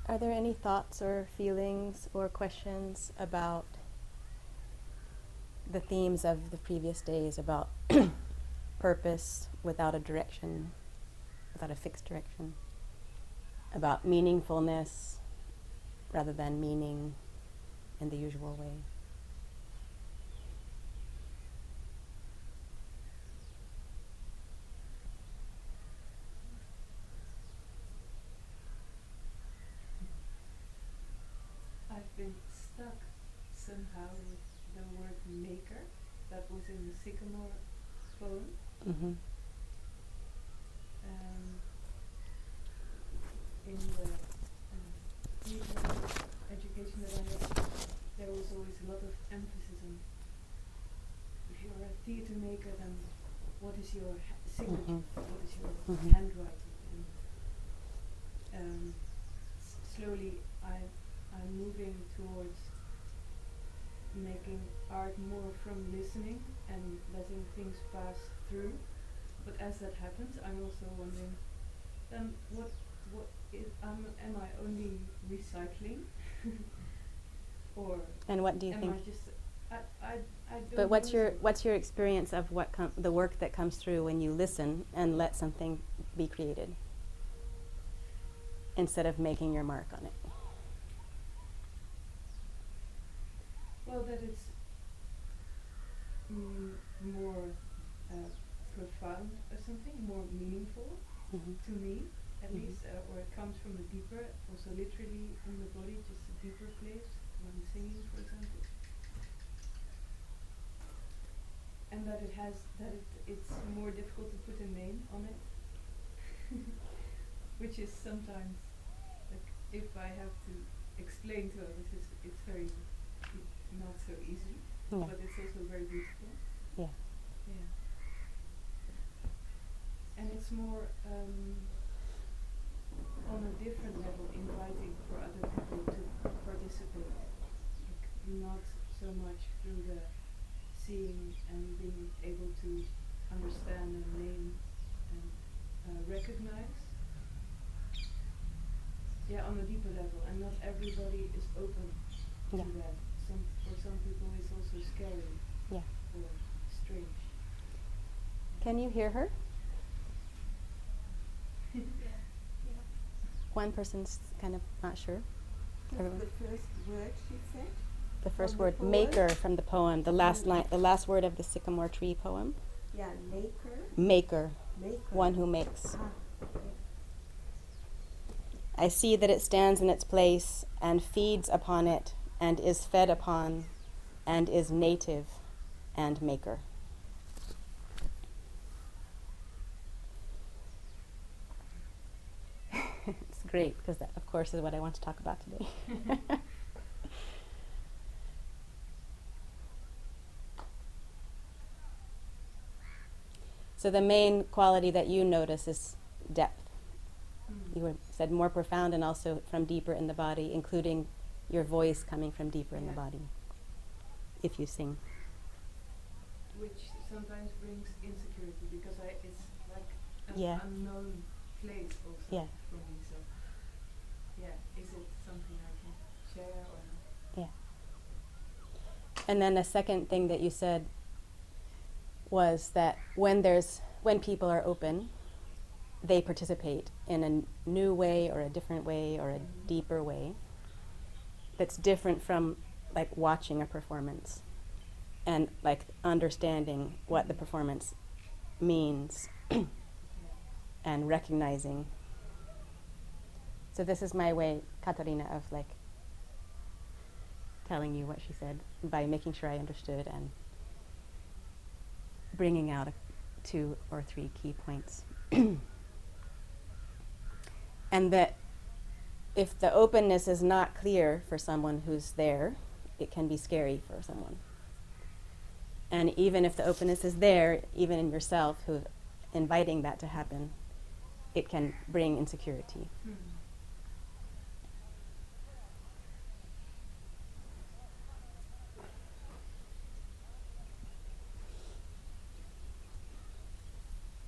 Are there any thoughts or feelings or questions about the themes of the previous days, about purpose without a direction, without a fixed direction, about meaningfulness rather than meaning in the usual way? I've been stuck somehow with the word maker that was in the Sycamore poem. Mm-hmm. In the theater education that I had, there was always a lot of emphasis on if you're a theater maker, then what is your signature? What is your handwriting? And slowly I'm moving towards making art more from listening and letting things pass through. But as that happens, I'm also wondering, then what is, am I only recycling? Or And what do you am think? I just I don't But what's know your so what's your experience of what the work that comes through when you listen and let something be created instead of making your mark on it? well, that it's more profound or something, more meaningful to me, at least, or it comes from a deeper, also literally in the body, just a deeper place when singing, for example. And that it's more difficult to put a name on it, which is sometimes, like, if I have to explain to others, it's very not so easy, but it's also very beautiful. Yeah. Yeah. And it's more on a different level, inviting for other people to participate, like not so much through the seeing and being able to understand and name and recognize. Yeah, on a deeper level, and not everybody is open to that. For some people it's also scary or strange. Can you hear her? Yeah. One person's kind of not sure. That's the first word she said. The first From the word, poem? maker, from the poem. The last line, the last word of the Sycamore Tree poem. Yeah, maker. Maker. Maker. One who makes. Okay. I see that it stands in its place and feeds upon it and is fed upon and is native and maker. It's great because that, of course, is what I want to talk about today. So the main quality that you notice is depth. You said more profound and also from deeper in the body, including your voice coming from deeper in the body, if you sing. Which sometimes brings insecurity because it's like an unknown place also for me. So, is it something I can share or not? Yeah. And then the second thing that you said was that when people are open, they participate in a new way or a different way or a deeper way that's different from like watching a performance and like understanding what the performance means and recognizing. So this is my way, Katarina, of like telling you what she said by making sure I understood and bringing out 2 or 3 key points. And that if the openness is not clear for someone who's there, it can be scary for someone. And even if the openness is there, even in yourself, who's inviting that to happen, it can bring insecurity.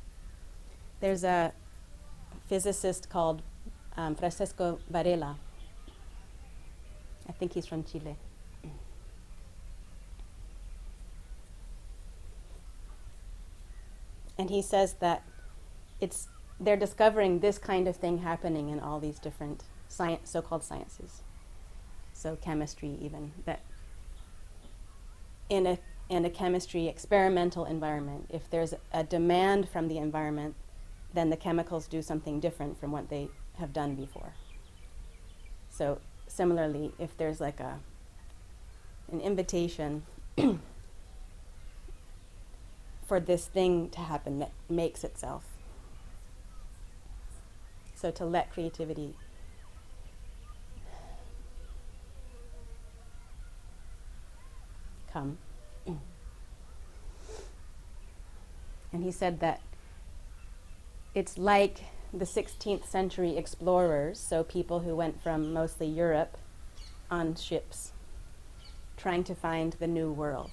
There's a physicist called Francesco Varela, I think he's from Chile. And he says that they're discovering this kind of thing happening in all these different so-called sciences. So chemistry even, that in a chemistry experimental environment, if there's a demand from the environment, then the chemicals do something different from what they have done before. So similarly, if there's like an invitation for this thing to happen that makes itself. So to let creativity come. And he said that it's like the 16th century explorers, so people who went from mostly Europe on ships, trying to find the new world.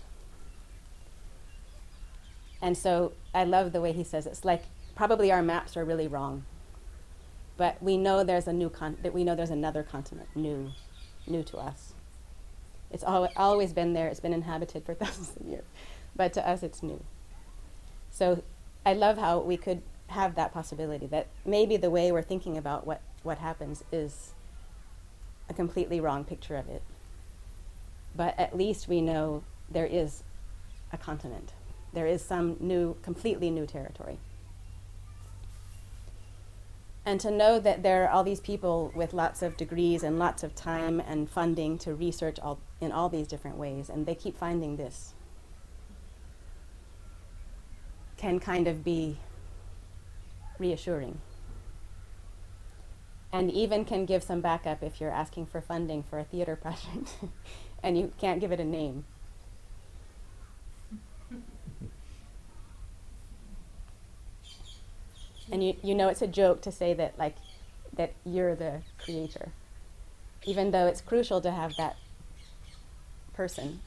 And so I love the way he says it's like probably our maps are really wrong, but we know there's a new that we know there's another continent, new to us. It's always been there. It's been inhabited for thousands of years, but to us it's new. So I love how we could have that possibility that maybe the way we're thinking about what happens is a completely wrong picture of it, but at least we know there is a continent. There is some completely new territory. And to know that there are all these people with lots of degrees and lots of time and funding to research in all these different ways, and they keep finding this, can kind of be reassuring. And even can give some backup if you're asking for funding for a theater project and you can't give it a name. And you know it's a joke to say that that you're the creator, even though it's crucial to have that person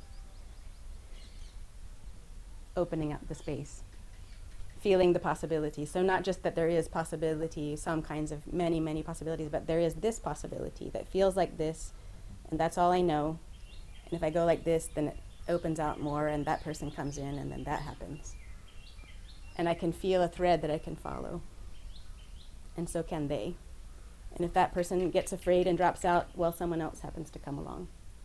opening up the space, feeling the possibility. So not just that there is possibility, some kinds of many possibilities, but there is this possibility that feels like this, and that's all I know. And if I go like this, then it opens out more, and that person comes in, and then that happens. And I can feel a thread that I can follow. And so can they. And if that person gets afraid and drops out, well, someone else happens to come along.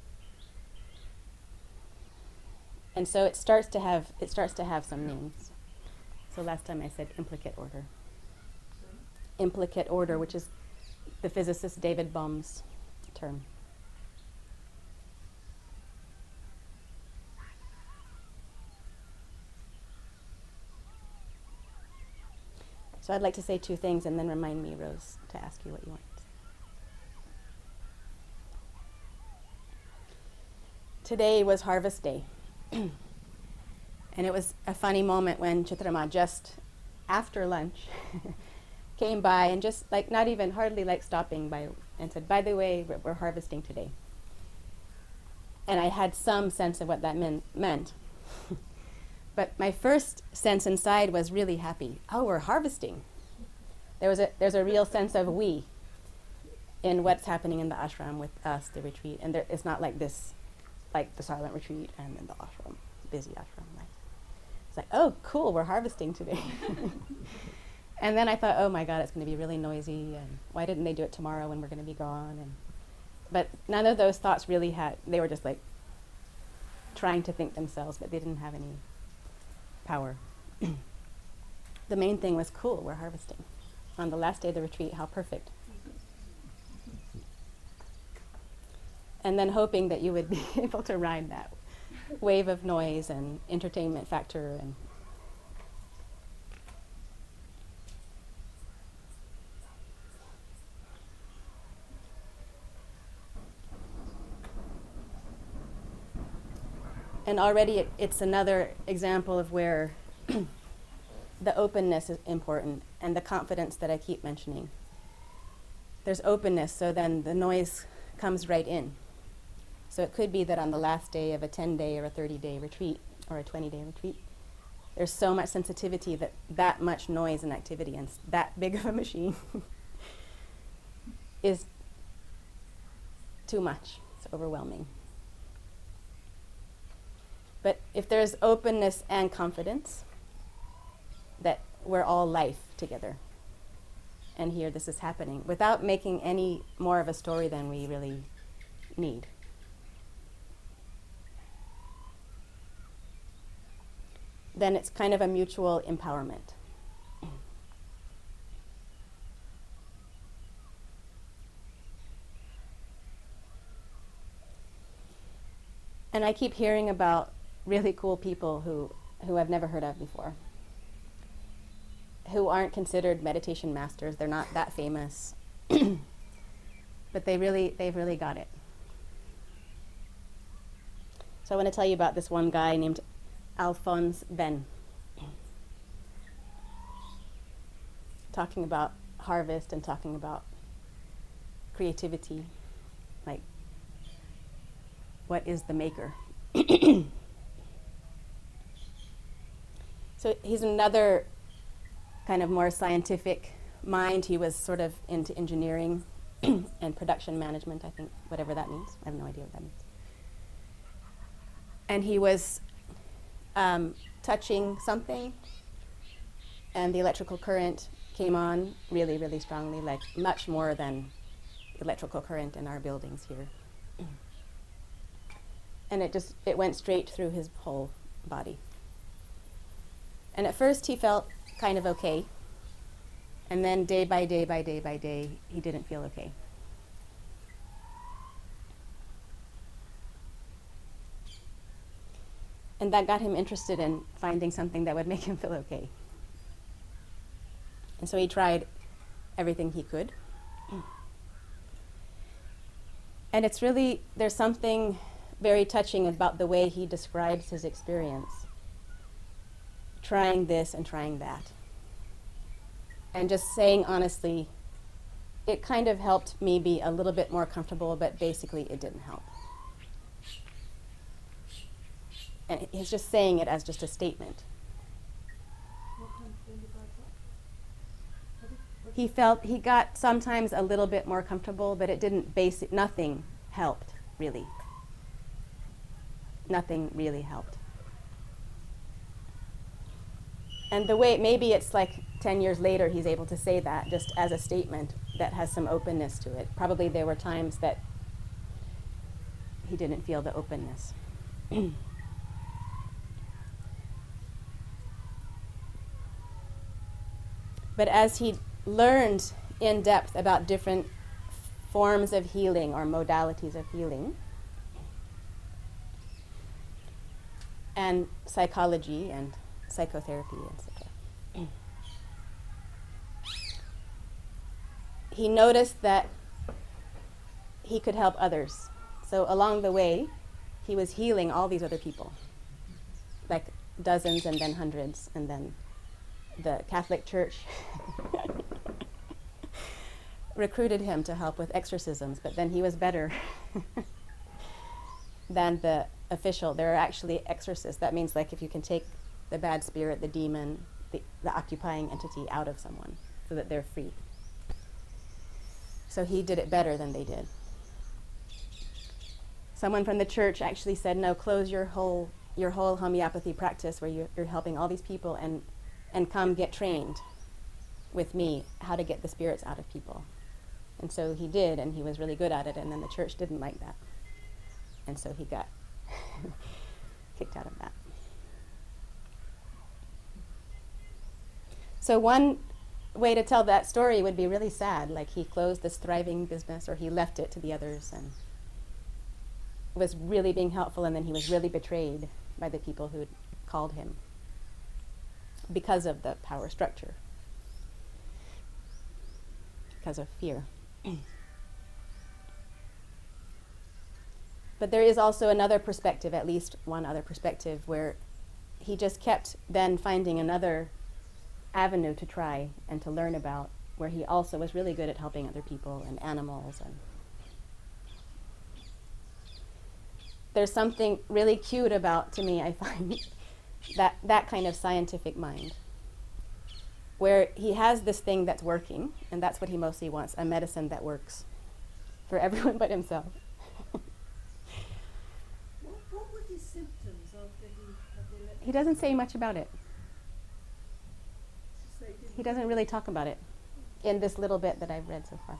And so it starts to have some names. So last time I said implicate order. Implicate order, which is the physicist David Bohm's term. So I'd like to say two things and then remind me, Rose, to ask you what you want. Today was Harvest Day. And it was a funny moment when Chitrama, just after lunch, came by and just not even hardly stopping by and said, by the way, we're harvesting today. And I had some sense of what that meant. But my first sense inside was really happy. Oh, we're harvesting. There's a real sense of we in what's happening in the ashram with us, the retreat. And it's not like this, like the silent retreat and then the ashram, busy ashram. It's like, oh, cool, we're harvesting today. And then I thought, oh my God, it's going to be really noisy. And why didn't they do it tomorrow when we're going to be gone? But none of those thoughts really they were just trying to think themselves, but they didn't have any power. The main thing was cool, we're harvesting. On the last day of the retreat, how perfect. And then hoping that you would be able to ride that wave of noise and entertainment factor. And already it's another example of where the openness is important and the confidence that I keep mentioning. There's openness, so then the noise comes right in. So it could be that on the last day of a 10-day or a 30-day retreat or a 20-day retreat, there's so much sensitivity that much noise and activity and that big of a machine is too much. It's overwhelming. But if there's openness and confidence that we're all life together, and here this is happening, without making any more of a story than we really need. Then it's kind of a mutual empowerment. And I keep hearing about really cool people who I've never heard of before, who aren't considered meditation masters. They're not that famous, but they've really got it. So I want to tell you about this one guy named Alphonse Ben, talking about harvest and talking about creativity, like what is the maker? So he's another kind of more scientific mind. He was sort of into engineering and production management, I think, whatever that means. I have no idea what that means. And he was touching something, and the electrical current came on really, really strongly, like much more than electrical current in our buildings here. And it went straight through his whole body. And at first he felt kind of okay. And then day by day by day by day, he didn't feel okay. And that got him interested in finding something that would make him feel okay. And so he tried everything he could. And it's really, there's something very touching about the way he describes his experience, trying this and trying that. And just saying honestly, it kind of helped me be a little bit more comfortable, but basically it didn't help. And he's just saying it as just a statement. What kind of thing about that? He felt he got sometimes a little bit more comfortable, but it didn't nothing helped, really. Nothing really helped. And the way, maybe it's like 10 years later he's able to say that just as a statement that has some openness to it. Probably there were times that he didn't feel the openness. But as he learned in depth about different forms of healing or modalities of healing, and psychology and psychotherapy, etc., he noticed that he could help others. So along the way, he was healing all these other people, like dozens and then hundreds, and then the Catholic Church recruited him to help with exorcisms, but then he was better than the official. There are actually exorcists. That means like if you can take the bad spirit, the demon, the occupying entity out of someone so that they're free. So he did it better than they did. Someone from the church actually said, no, close your whole homeopathy practice where you're helping all these people and come get trained with me how to get the spirits out of people. And so he did, and he was really good at it, and then the church didn't like that. And so he got kicked out of that. So one way to tell that story would be really sad, like he closed this thriving business or he left it to the others and was really being helpful, and then he was really betrayed by the people who called him because of the power structure, because of fear. But there is also another perspective, at least one other perspective, where he just kept then finding another avenue to try and to learn about, where he also was really good at helping other people and animals. And there's something really cute about, to me, I find, that kind of scientific mind, where he has this thing that's working, and that's what he mostly wants, a medicine that works for everyone but himself. He doesn't say much about it. Just say He doesn't really talk about it in this little bit that I've read so far.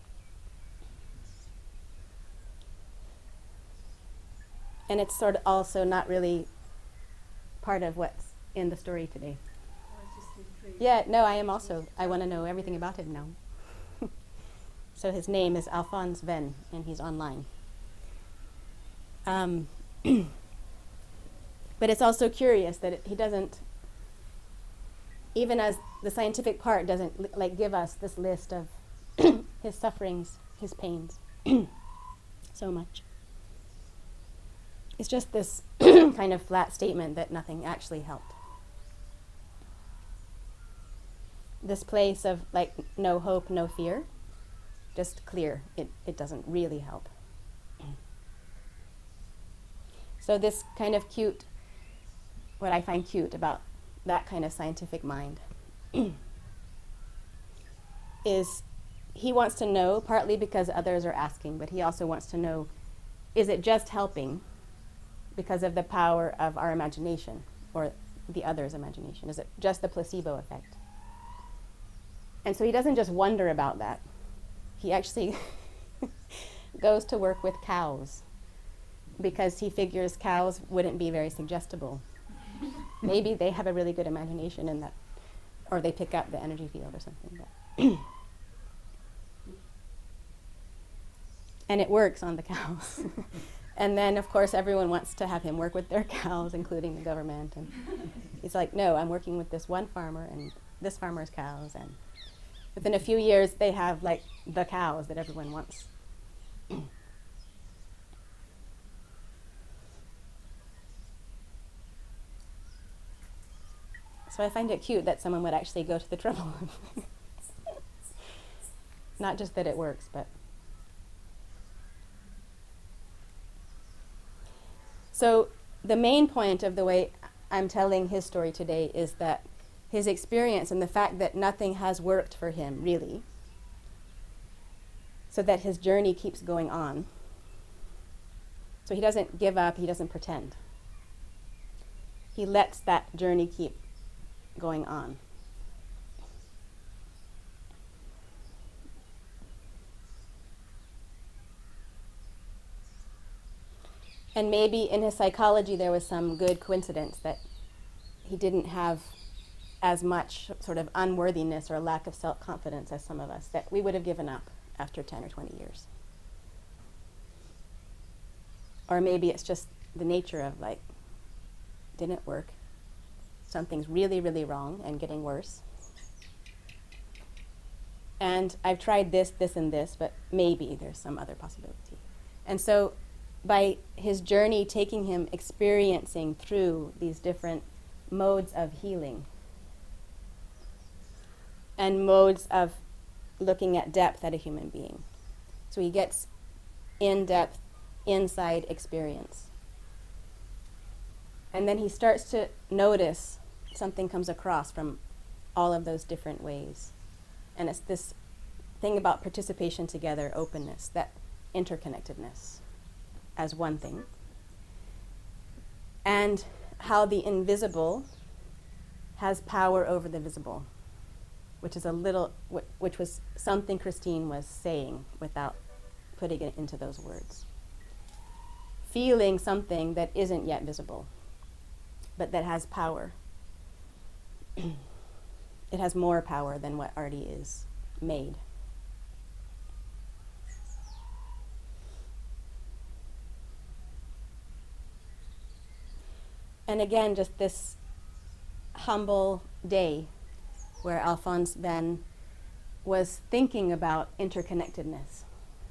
And it's sort of also not really part of what's in the story today. I just intrigued. Yeah, no, I am also. I want to know everything about him now. So his name is Alphonse Venn, and he's online. But it's also curious that he doesn't, even as the scientific part doesn't like give us this list of his sufferings, his pains, so much. It's just this kind of flat statement that nothing actually helped. This place of like no hope, no fear, just clear. It doesn't really help. So this kind of cute, what I find cute about that kind of scientific mind is he wants to know, partly because others are asking, but he also wants to know, is it just helping because of the power of our imagination or the other's imagination? Is it just the placebo effect? And so he doesn't just wonder about that. He actually goes to work with cows because he figures cows wouldn't be very suggestible. Maybe they have a really good imagination in that, or they pick up the energy field or something. But and it works on the cows. And then, of course, everyone wants to have him work with their cows, including the government. And he's like, no, I'm working with this one farmer and this farmer's cows. And within a few years, they have like the cows that everyone wants. So I find it cute that someone would actually go to the trouble. Not just that it works, but. So the main point of the way I'm telling his story today is that his experience and the fact that nothing has worked for him, really, so that his journey keeps going on. So he doesn't give up, he doesn't pretend. He lets that journey keep going on. And maybe in his psychology there was some good coincidence that he didn't have as much sort of unworthiness or lack of self-confidence as some of us, that we would have given up after 10 or 20 years. Or maybe it's just the nature of like, didn't work. Something's really, really wrong and getting worse. And I've tried this, this, and this, but maybe there's some other possibility. And so by his journey taking him experiencing through these different modes of healing and modes of looking at depth at a human being. So he gets in-depth, inside experience. And then he starts to notice something comes across from all of those different ways. And it's this thing about participation together, openness, that interconnectedness as one thing. And how the invisible has power over the visible, which is which was something Christine was saying without putting it into those words. Feeling something that isn't yet visible, but that has power. It has more power than what already is made. And again, just this humble day where Alphonse Venn was thinking about interconnectedness.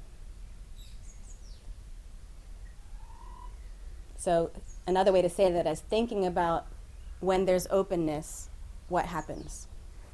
So another way to say that is thinking about when there's openness, what happens?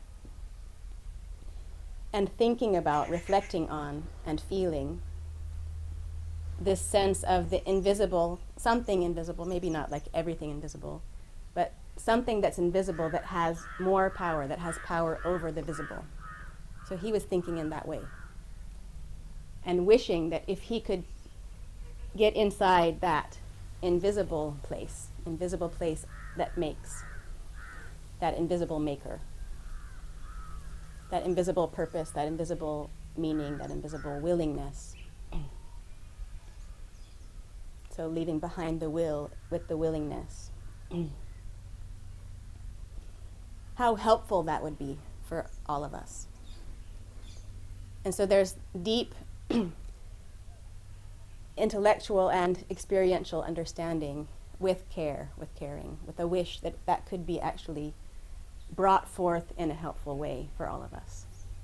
And thinking about, reflecting on, and feeling this sense of the invisible, something invisible, maybe not like everything invisible, but something that's invisible that has more power, that has power over the visible. So he was thinking in that way. And wishing that if he could get inside that invisible place that makes, that invisible maker, that invisible purpose, that invisible meaning, that invisible willingness. So leaving behind the will with the willingness. How helpful that would be for all of us. And so there's deep intellectual and experiential understanding with care, with caring, with a wish that that could be actually brought forth in a helpful way for all of us.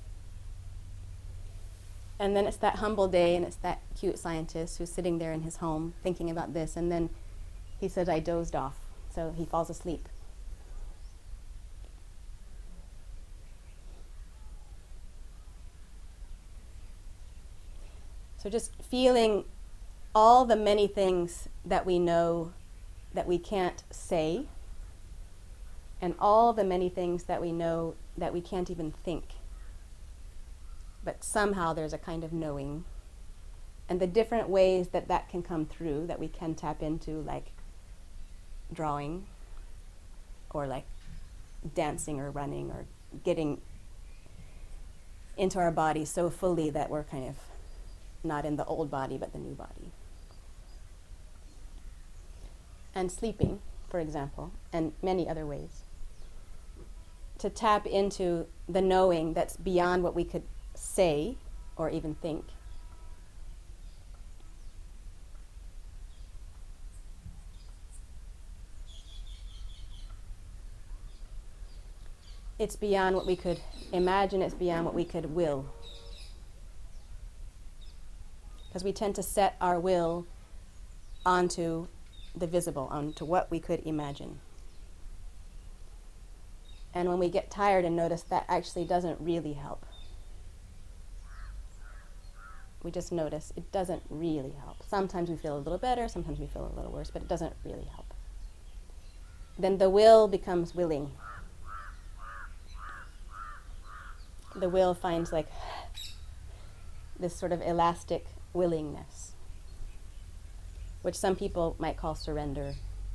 And then it's that humble day, and it's that cute scientist who's sitting there in his home thinking about this, and then he says, I dozed off, so he falls asleep. So just feeling all the many things that we know that we can't say, and all the many things that we know that we can't even think. But somehow there's a kind of knowing. And the different ways that that can come through, that we can tap into, like drawing, or like dancing or running, or getting into our body so fully that we're kind of not in the old body, but the new body. And sleeping, for example, and many other ways. To tap into the knowing that's beyond what we could say or even think. It's beyond what we could imagine, it's beyond what we could will. Because we tend to set our will onto the visible, onto what we could imagine. And when we get tired and notice that actually doesn't really help, we just notice it doesn't really help. Sometimes we feel a little better, sometimes we feel a little worse, but it doesn't really help. Then the will becomes willing. The will finds like this sort of elastic willingness, which some people might call surrender.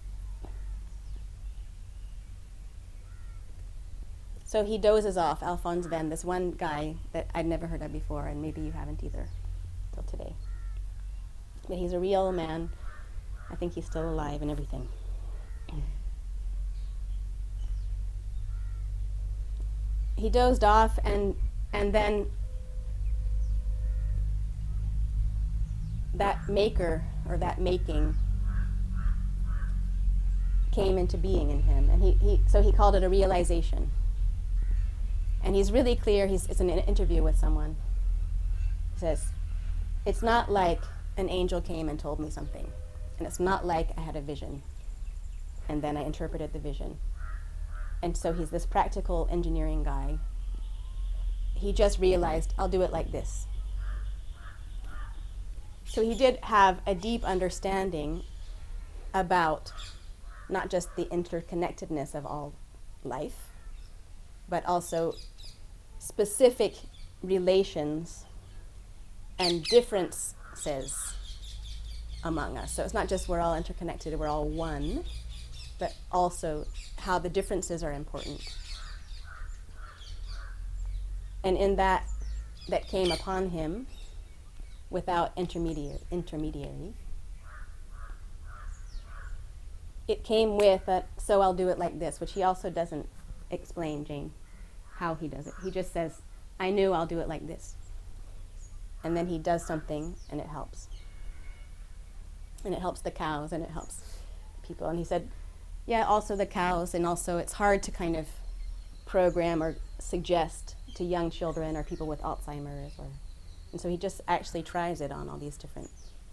So he dozes off, Alphonse Venn, this one guy that I'd never heard of before, and maybe you haven't either till today. But he's a real man. I think he's still alive and everything. He dozed off, and then that maker, or that making, came into being in him. And so he called it a realization. And he's really clear, it's in an interview with someone. He says, it's not like an angel came and told me something. And it's not like I had a vision, and then I interpreted the vision. And so he's this practical engineering guy. He just realized, I'll do it like this. So he did have a deep understanding about not just the interconnectedness of all life, but also specific relations and differences among us. So it's not just we're all interconnected, we're all one, but also how the differences are important. And in that came upon him without intermediary. It came with a, so I'll do it like this, which he also doesn't explain, Jane, how he does it. He just says, I knew I'll do it like this. And then he does something, and it helps. And it helps the cows, and it helps people. And he said, yeah, also the cows, and also it's hard to kind of program or suggest to young children or people with Alzheimer's. And so he just actually tries it on all these different.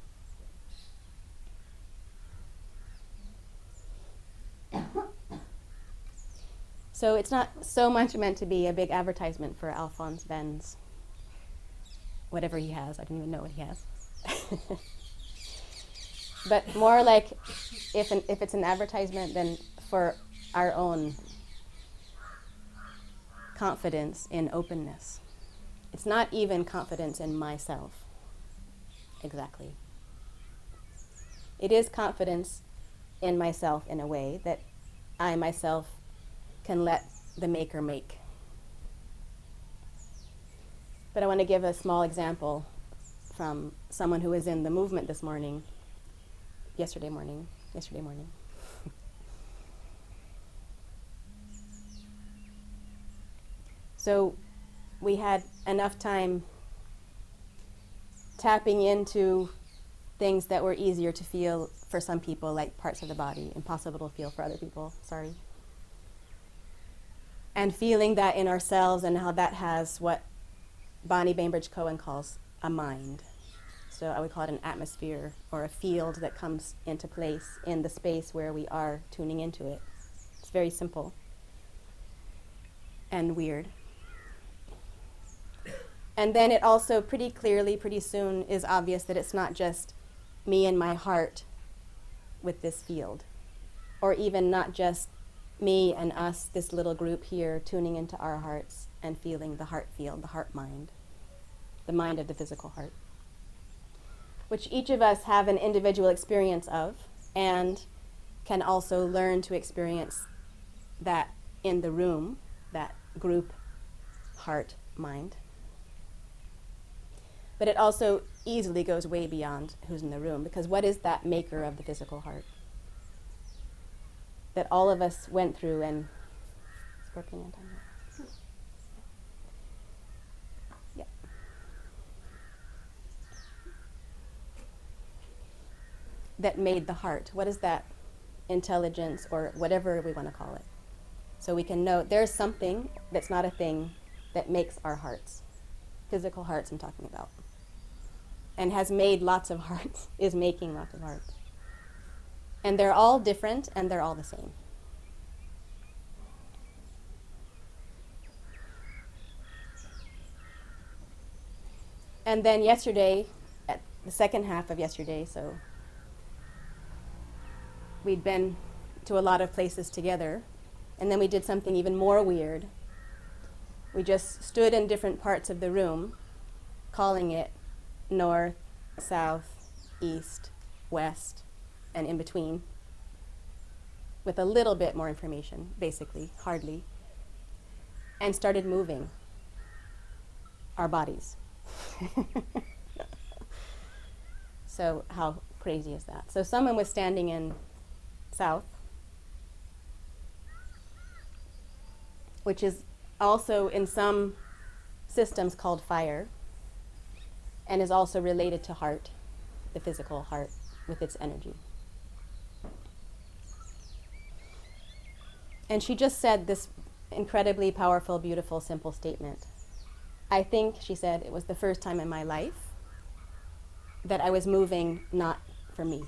So it's not so much meant to be a big advertisement for Alphonse Venn's, whatever he has. I don't even know what he has. But more like if it's an advertisement, then for our own confidence in openness. It's not even confidence in myself, exactly. It is confidence in myself in a way that I myself can let the maker make. But I want to give a small example from someone who was in the movement this morning, yesterday morning. So we had enough time tapping into things that were easier to feel for some people, like parts of the body, impossible to feel for other people, sorry. And feeling that in ourselves and how that has what Bonnie Bainbridge Cohen calls a mind. So I would call it an atmosphere or a field that comes into place in the space where we are tuning into it. It's very simple and weird. And then it also pretty clearly, pretty soon, is obvious that it's not just me and my heart with this field, or even not just me and us, this little group here, tuning into our hearts and feeling the heart field, the heart mind, the mind of the physical heart, which each of us have an individual experience of and can also learn to experience that in the room, that group heart mind. But it also easily goes way beyond who's in the room, because what is that maker of the physical heart that all of us went through and scorpion anti. Yeah. That made the heart. What is that intelligence or whatever we want to call it? So we can know there's something that's not a thing that makes our hearts. Physical hearts I'm talking about. And has made lots of hearts, is making lots of hearts. And they're all different and they're all the same. And then yesterday, at the second half of yesterday, so we'd been to a lot of places together, and then we did something even more weird. We just stood in different parts of the room, calling it north, south, east, west, and in between, with a little bit more information, basically, hardly, and started moving our bodies. So how crazy is that? So someone was standing in south, which is also in some systems called fire, and is also related to heart, the physical heart with its energy. And she just said this incredibly powerful, beautiful, simple statement. I think, she said, it was the first time in my life that I was moving not for me.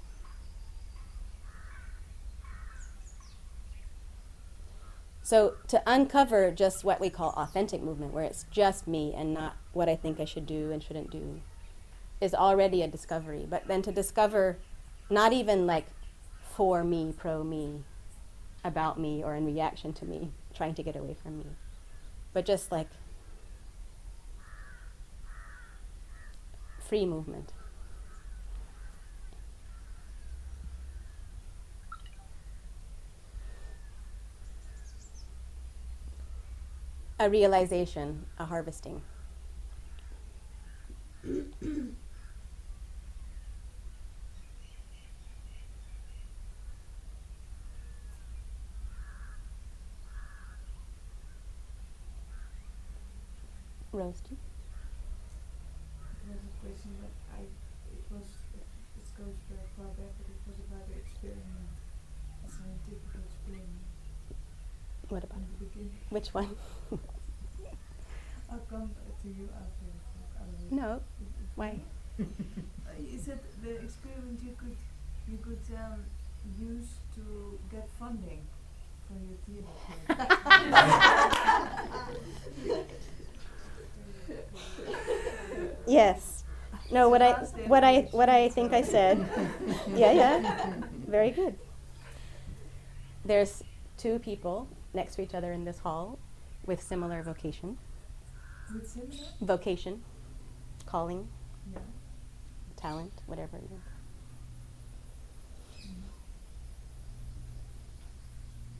So to uncover just what we call authentic movement, where it's just me and not what I think I should do and shouldn't do, is already a discovery. But then to discover not even like for me, pro me, about me, or in reaction to me, trying to get away from me, but just like free movement. A realization, a harvesting. Roasty. It was a question that it goes very far back, but it was about the experiment, a scientific experiment. What about In it? the beginning. Which one? I'll come to you after the talk. I will- No. Why? You said the experiment you could use to get funding for your theater. Yes. No, what I think I said. Yeah. Very good. There's two people next to each other in this hall with similar vocation. With similar? Vocation, calling, Yeah. talent, whatever it is.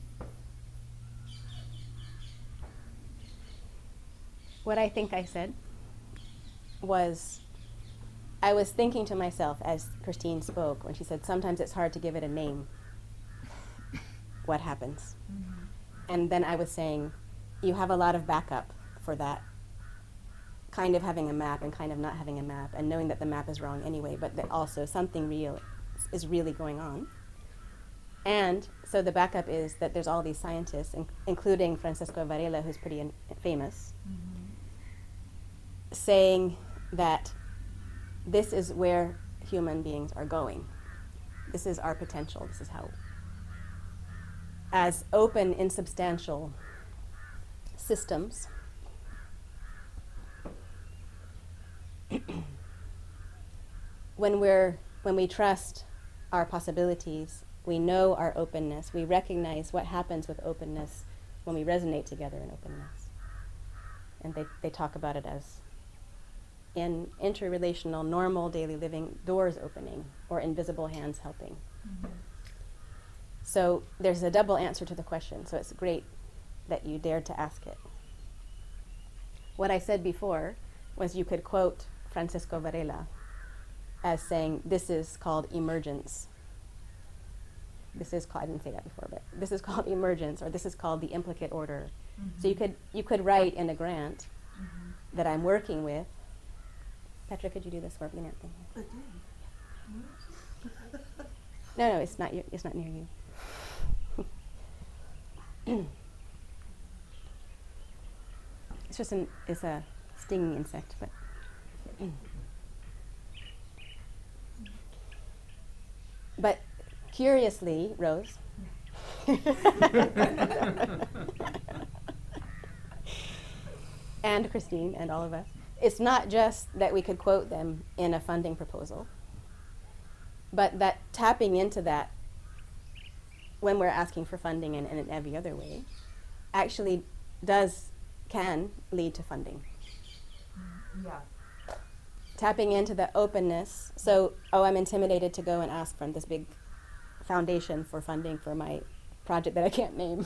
What I think I said was, I was thinking to myself as Christine spoke when she said, sometimes it's hard to give it a name, what happens. Mm-hmm. And then I was saying, you have a lot of backup for that, kind of having a map and kind of not having a map, and knowing that the map is wrong anyway, but that also something real is really going on. And so the backup is that there's all these scientists, including Francisco Varela, who's pretty famous, Mm-hmm. saying that this is where human beings are going. This is our potential. This is how, as open, insubstantial systems, when we trust our possibilities, we know our openness, we recognize what happens with openness when we resonate together in openness. And they talk about it as in interrelational, normal daily living, doors opening or invisible hands helping. Mm-hmm. So there's a double answer to the question, so it's great that you dared to ask it. What I said before was you could quote Francisco Varela as saying, this is called emergence. This is called, I didn't say that before, but this is called emergence, or this is called the implicate order. Mm-hmm. So you could write in a grant Mm-hmm. that I'm working with. Petra, could you do this for me? Again. No, it's not near you. It's a stinging insect, but. But curiously, Rose, and Christine and all of us, it's not just that we could quote them in a funding proposal, but that tapping into that when we're asking for funding and in every other way actually can lead to funding. Yeah. Tapping into the openness. So, I'm intimidated to go and ask from this big foundation for funding for my project that I can't name.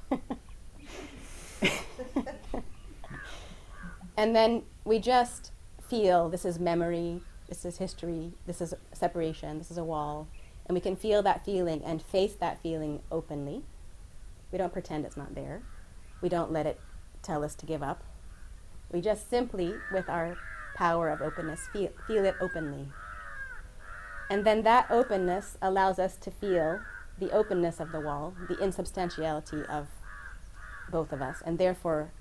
And then we just feel this is memory, this is history, this is separation, this is a wall. And we can feel that feeling and face that feeling openly. We don't pretend it's not there. We don't let it tell us to give up. We just simply, with our power of openness, feel it openly. And then that openness allows us to feel the openness of the wall, the insubstantiality of both of us, and therefore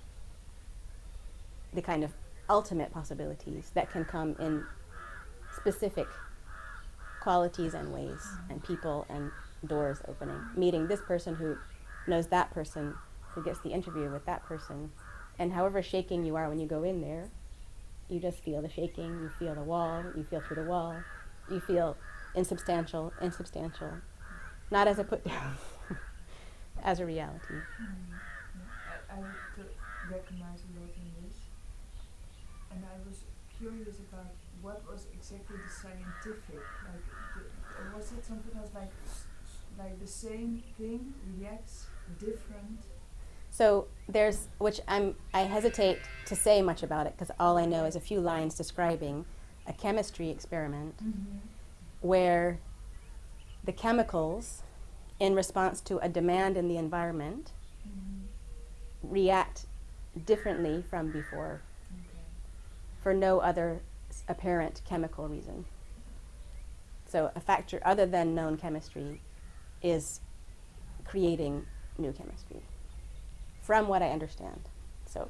the kind of ultimate possibilities that can come in specific qualities and ways, and people and doors opening. Meeting this person who knows that person, who gets the interview with that person, and however shaking you are when you go in there, you just feel the shaking, you feel the wall, you feel through the wall, you feel insubstantial, not as a put down, as a reality. I recognize a lot in this, and I was curious about what was exactly the scientific, was it something else like the same thing reacts different? So there's, which I hesitate to say much about it because all I know is a few lines describing a chemistry experiment where the chemicals, in response to a demand in the environment, react differently from before for no other apparent chemical reason. So a factor other than known chemistry is creating new chemistry, from what I understand. So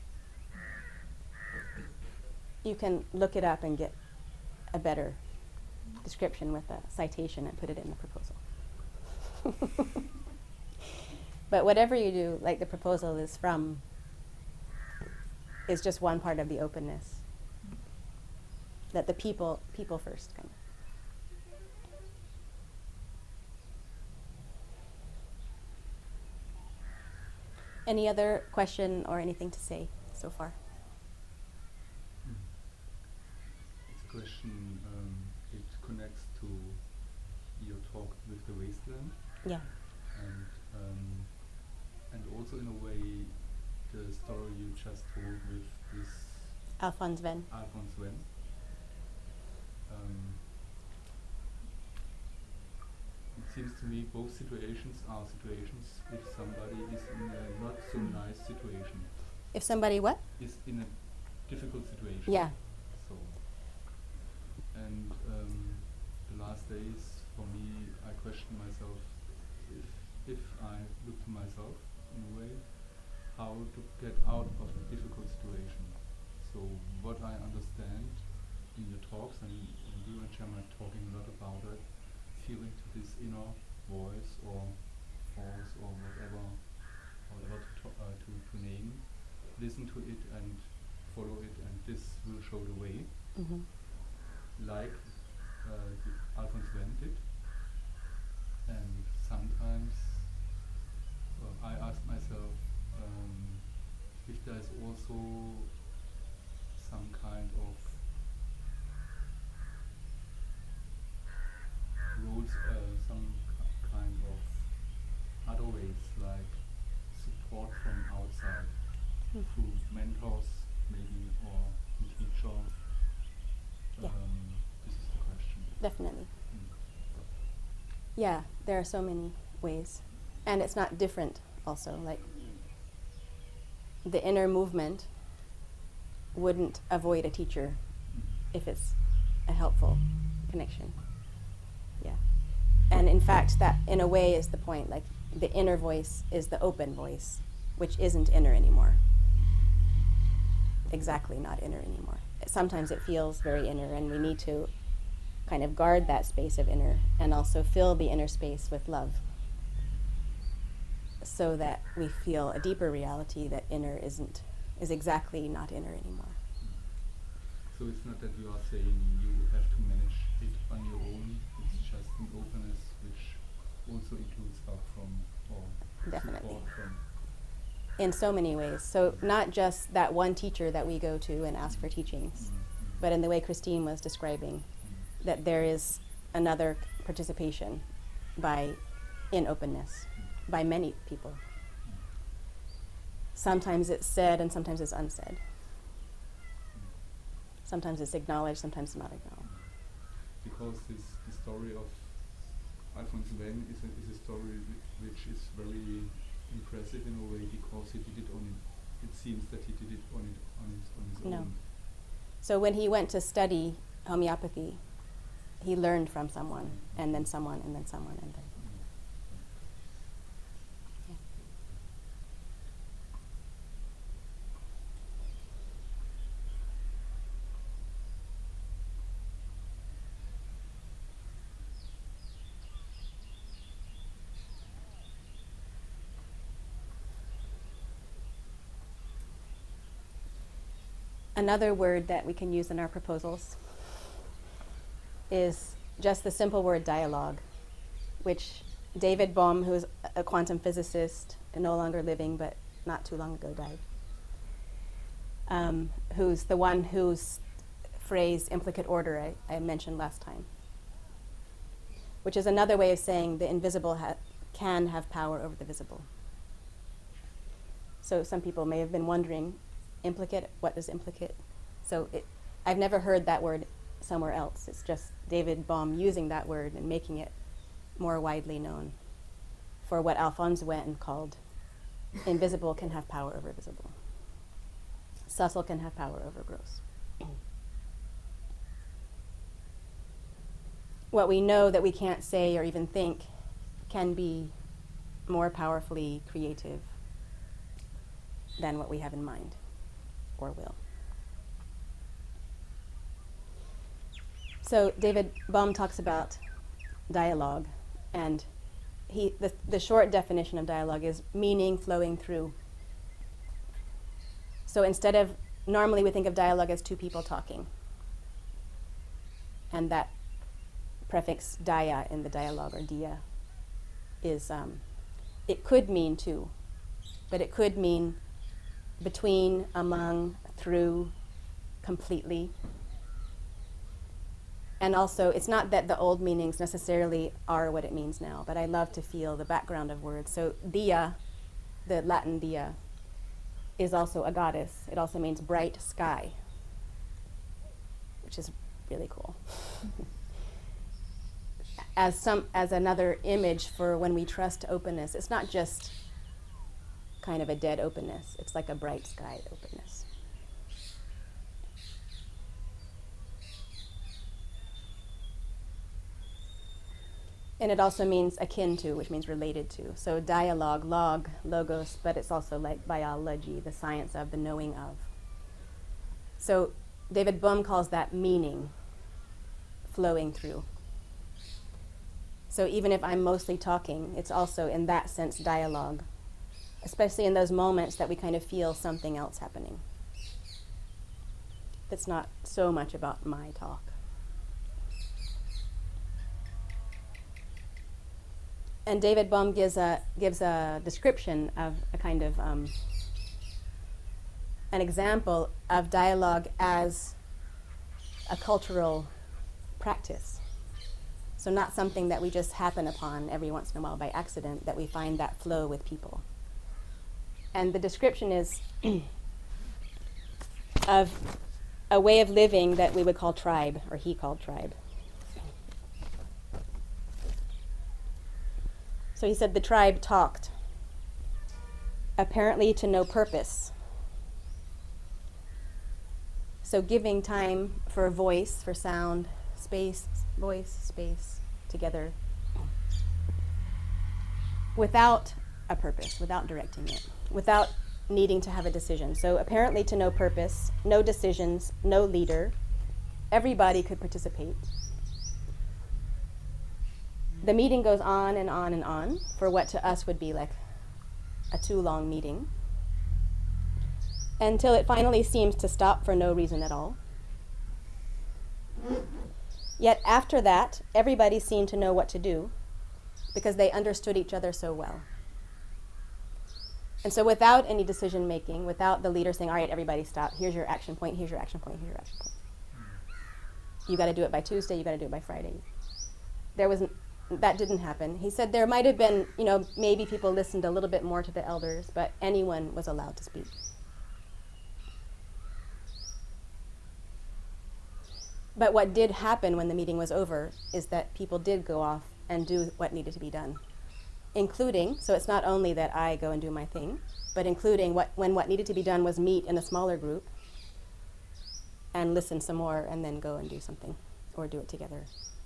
you can look it up and get a better description with a citation and put it in the proposal. But whatever you do, like the proposal is just one part of the openness. That the people first kind of. Any other question or anything to say so far? It's a question, it connects to your talk with the wasteland. Yeah. And also in a way the story you just told with this Alphonse Venn. Alphonse Venn. It seems to me both situations are situations if somebody is in a not so nice situation, If somebody what? is in a difficult situation. Yeah. So, and the last days for me, I question myself if I look to myself in a way, how to get out of a difficult situation. So what I understand in your talks, and you and Cem are talking a lot about it, feeling to this inner voice or force or whatever to name, listen to it and follow it, and this will show the way, like Alphonse Venn did. And sometimes I ask myself if there is also some kind of rules, some kind of other ways, like support from outside, through mentors maybe, or a teacher. Yeah. This is the question. Definitely. Yeah, there are so many ways. And it's not different also. Like, the inner movement wouldn't avoid a teacher if it's a helpful connection. Yeah. And in fact, that in a way is the point. Like, the inner voice is the open voice, which isn't inner anymore. Exactly not inner anymore. Sometimes it feels very inner, and we need to kind of guard that space of inner and also fill the inner space with love, so that we feel a deeper reality that inner is exactly not inner anymore. So it's not that you are saying you have to manage it on your own, it's just an openness which also includes help from, or Definitely. support from. In so many ways. So not just that one teacher that we go to and ask for teachings, but in the way Christine was describing, that there is another participation in openness by many people. Sometimes it's said and sometimes it's unsaid. Sometimes it's acknowledged, sometimes it's not acknowledged. Because the story of Alphonse Venn is a story which is very impressive in a way, because he did it it seems that he did it on his No. own. So when he went to study homeopathy, he learned from someone, and then someone, and then someone, and then. Yeah. Another word that we can use in our proposals is just the simple word dialogue, which David Bohm, who's a quantum physicist and no longer living but not too long ago died, who's the one whose phrase implicate order I mentioned last time, which is another way of saying the invisible can have power over the visible. So some people may have been wondering, implicate, what is implicate? So I've never heard that word somewhere else. It's just David Bohm using that word and making it more widely known for what Alphonse Venn called invisible can have power over visible. Subtle can have power over gross. What we know that we can't say or even think can be more powerfully creative than what we have in mind or will. So David Bohm talks about dialogue, and the short definition of dialogue is meaning flowing through. So normally we think of dialogue as two people talking, and that prefix dia in the dialogue, or dia, is, it could mean two, but it could mean between, among, through, completely. And also, it's not that the old meanings necessarily are what it means now, but I love to feel the background of words. So dia, the Latin dia, is also a goddess. It also means bright sky, which is really cool. As another image for when we trust openness, it's not just kind of a dead openness. It's like a bright sky openness. And it also means akin to, which means related to. So dialogue, logos, but it's also like biology, the science of, the knowing of. So David Bohm calls that meaning flowing through. So even if I'm mostly talking, it's also in that sense dialogue, especially in those moments that we kind of feel something else happening. It's not so much about my talk. And David Bohm gives a description of a kind of an example of dialogue as a cultural practice. So not something that we just happen upon every once in a while by accident, that we find that flow with people. And the description is of a way of living that we would call tribe, or he called tribe. So he said the tribe talked, apparently to no purpose. So giving time for voice, for sound, space, voice, space, together, without a purpose, without directing it, without needing to have a decision. So apparently to no purpose, no decisions, no leader, everybody could participate. The meeting goes on and on and on for what to us would be like a too long meeting, until it finally seems to stop for no reason at all. Yet after that, everybody seemed to know what to do because they understood each other so well. And so without any decision making, without the leader saying, all right, everybody stop, here's your action point, here's your action point, here's your action point. You got to do it by Tuesday, you got to do it by Friday. That didn't happen. He said there might have been, maybe people listened a little bit more to the elders, but anyone was allowed to speak. But what did happen when the meeting was over is that people did go off and do what needed to be done, including, so it's not only that I go and do my thing, but including when what needed to be done was meet in a smaller group and listen some more and then go and do something or do it together.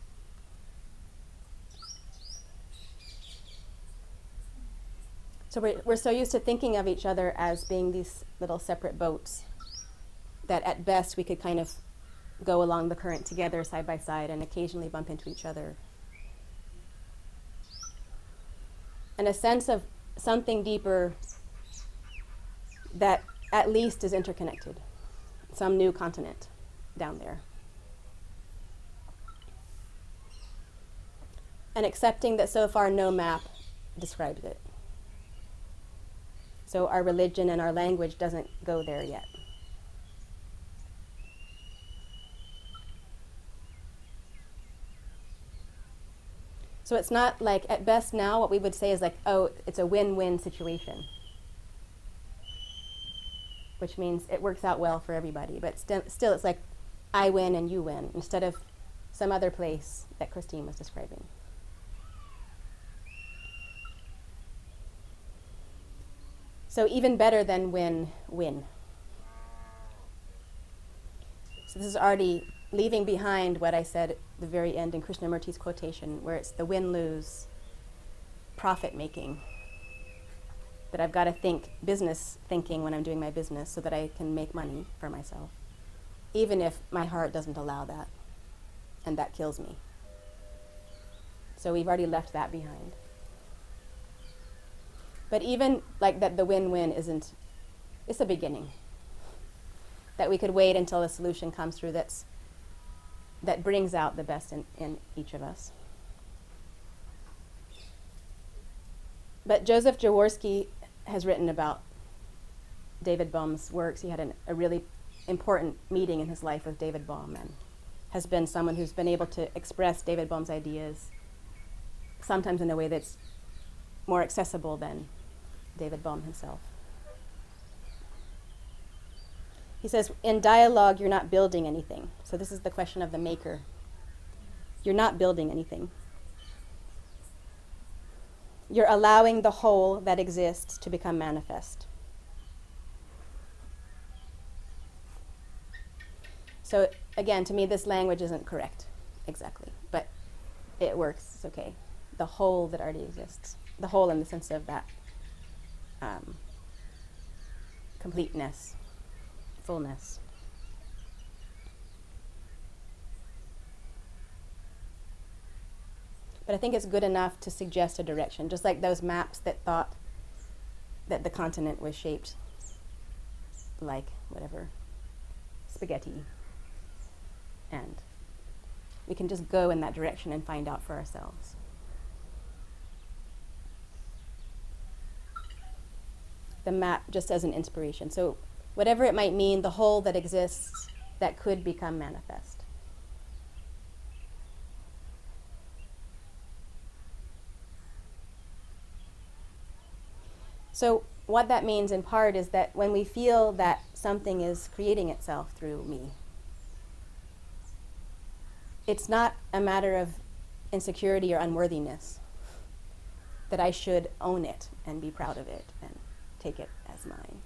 So we're so used to thinking of each other as being these little separate boats that at best we could kind of go along the current together side by side and occasionally bump into each other. And a sense of something deeper that at least is interconnected, some new continent down there. And accepting that so far no map describes it. So our religion and our language doesn't go there yet. So it's not like, at best now, what we would say is like, oh, it's a win-win situation. Which means it works out well for everybody. But still it's like, I win and you win, instead of some other place that Christine was describing. So even better than win-win. So this is already leaving behind what I said at the very end in Krishnamurti's quotation, where it's the win-lose, profit-making. That I've got to think business thinking when I'm doing my business so that I can make money for myself, even if my heart doesn't allow that, and that kills me. So we've already left that behind. But even like that, the win-win it's a beginning. That we could wait until a solution comes through that brings out the best in each of us. But Joseph Jaworski has written about David Bohm's works. He had a really important meeting in his life with David Bohm, and has been someone who's been able to express David Bohm's ideas, sometimes in a way that's more accessible than David Bohm himself. He says, in dialogue, you're not building anything. So this is the question of the maker. You're not building anything. You're allowing the whole that exists to become manifest. So again, to me, this language isn't correct exactly, but it works. It's okay. The whole that already exists. The whole in the sense of that completeness, fullness. But I think it's good enough to suggest a direction, just like those maps that thought that the continent was shaped like whatever, spaghetti. And we can just go in that direction and find out for ourselves. The map just as an inspiration. So whatever it might mean, the whole that exists that could become manifest. So what that means in part is that when we feel that something is creating itself through me, it's not a matter of insecurity or unworthiness, that I should own it and be proud of it and take it as mine.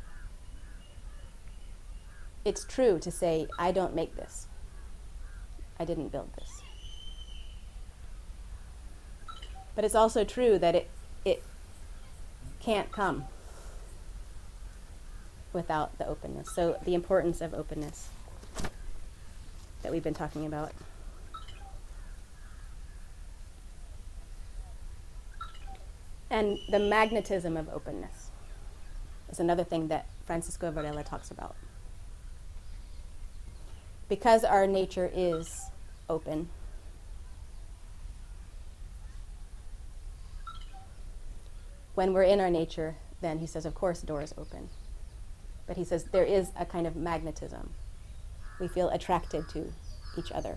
It's true to say, I don't make this. I didn't build this. But it's also true that it can't come without the openness. So the importance of openness that we've been talking about. And the magnetism of openness is another thing that Francisco Varela talks about. Because our nature is open, when we're in our nature, then he says, of course, doors open. But he says there is a kind of magnetism. We feel attracted to each other.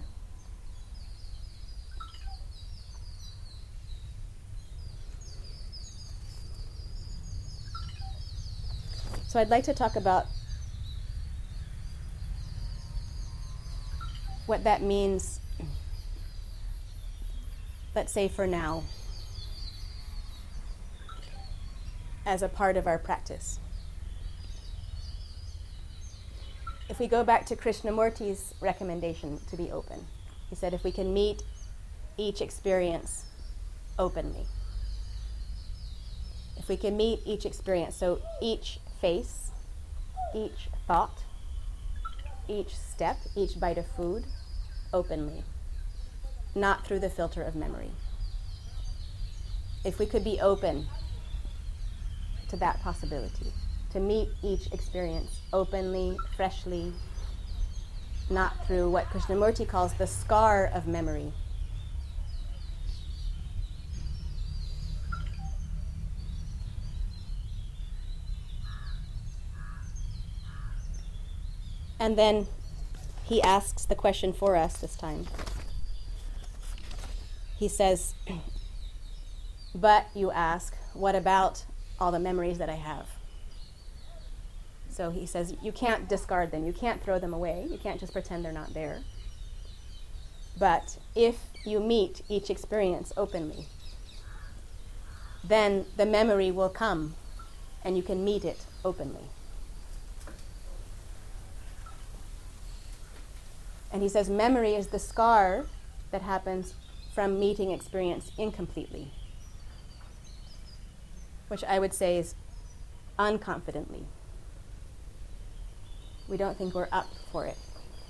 So I'd like to talk about what that means, let's say for now, as a part of our practice. If we go back to Krishnamurti's recommendation to be open, he said if we can meet each experience openly. If we can meet each experience, so each face, each thought, each step, each bite of food, openly, not through the filter of memory. If we could be open to that possibility, to meet each experience openly, freshly, not through what Krishnamurti calls the scar of memory. And then he asks the question for us this time. He says, but you ask, what about all the memories that I have? So he says, you can't discard them. You can't throw them away. You can't just pretend they're not there. But if you meet each experience openly, then the memory will come and you can meet it openly. And he says memory is the scar that happens from meeting experience incompletely, which I would say is unconfidently. We don't think we're up for it.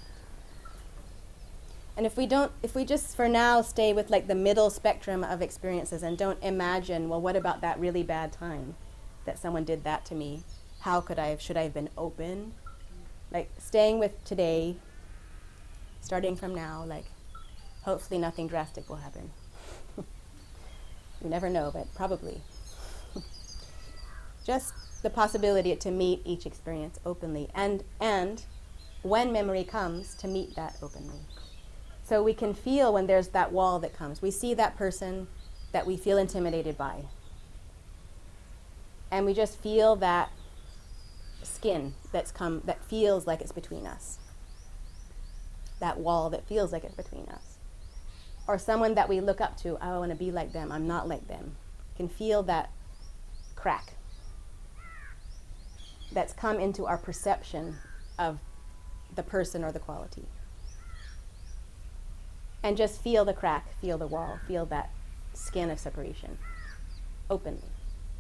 And if we just for now stay with like the middle spectrum of experiences and don't imagine, well, what about that really bad time that someone did that to me? Should I have been open? Like staying with today, starting from now, like hopefully nothing drastic will happen. You never know, but probably. Just the possibility to meet each experience openly and when memory comes, to meet that openly. So we can feel when there's that wall that comes. We see that person that we feel intimidated by. And we just feel that skin that feels like it's between us. That wall that feels like it's between us. Or someone that we look up to, I want to be like them, I'm not like them. Can feel that crack that's come into our perception of the person or the quality. And just feel the crack, feel the wall, feel that skin of separation openly.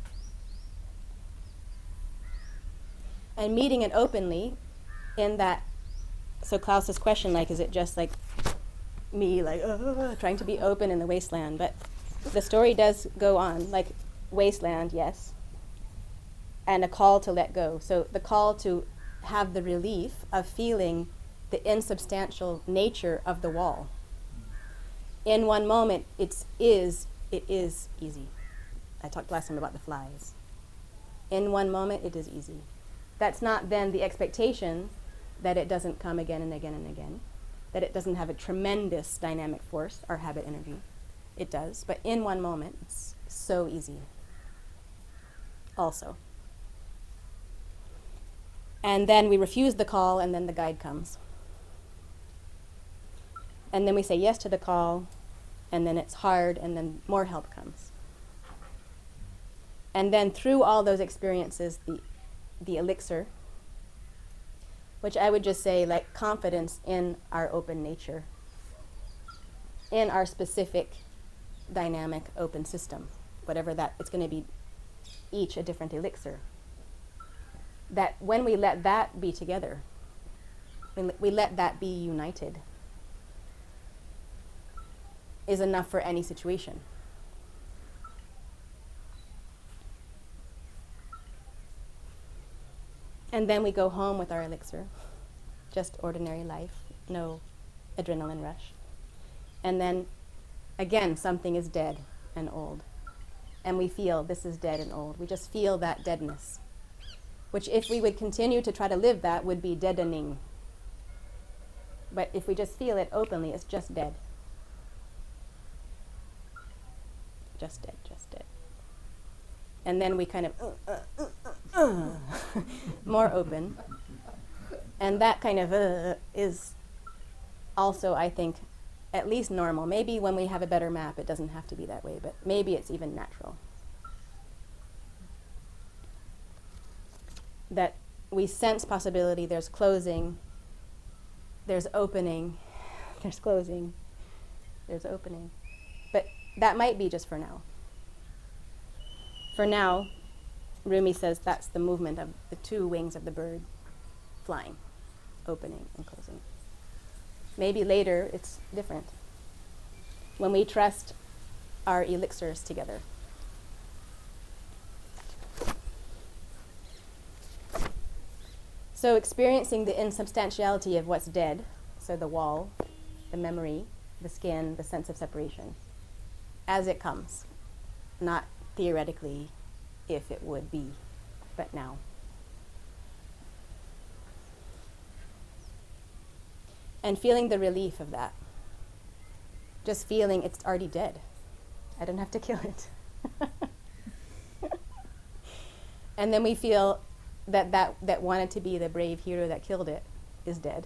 And meeting it openly in that, so Klaus's question, like, is it just like me, like, trying to be open in the wasteland? But the story does go on, like, wasteland, yes, and a call to let go. So the call to have the relief of feeling the insubstantial nature of the wall. In one moment, it is easy. I talked last time about the flies. In one moment, it is easy. That's not then the expectation that it doesn't come again and again and again, that it doesn't have a tremendous dynamic force, our habit energy. It does, but in one moment, it's so easy. Also. And then we refuse the call, and then the guide comes. And then we say yes to the call, and then it's hard, and then more help comes. And then through all those experiences, the elixir, which I would just say, like, confidence in our open nature, in our specific dynamic open system, whatever that, it's going to be each a different elixir. That when we let that be together, when we let that be united, is enough for any situation. And then we go home with our elixir, just ordinary life, no adrenaline rush. And then, again, something is dead and old. And we feel this is dead and old. We just feel that deadness, which if we would continue to try to live that would be deadening. But if we just feel it openly, it's just dead. Just dead, just dead. And then we kind of more open. And that kind of is also, I think, at least normal. Maybe when we have a better map, it doesn't have to be that way, but maybe it's even natural. That we sense possibility, there's closing, there's opening, there's closing, there's opening. But that might be just for now. For now, Rumi says that's the movement of the two wings of the bird flying, opening and closing. Maybe later it's different. When we trust our elixirs together. So experiencing the insubstantiality of what's dead, so the wall, the memory, the skin, the sense of separation, as it comes, not theoretically if it would be, but now. And feeling the relief of that. Just feeling it's already dead. I don't have to kill it. And then we feel that wanted to be the brave hero that killed it is dead.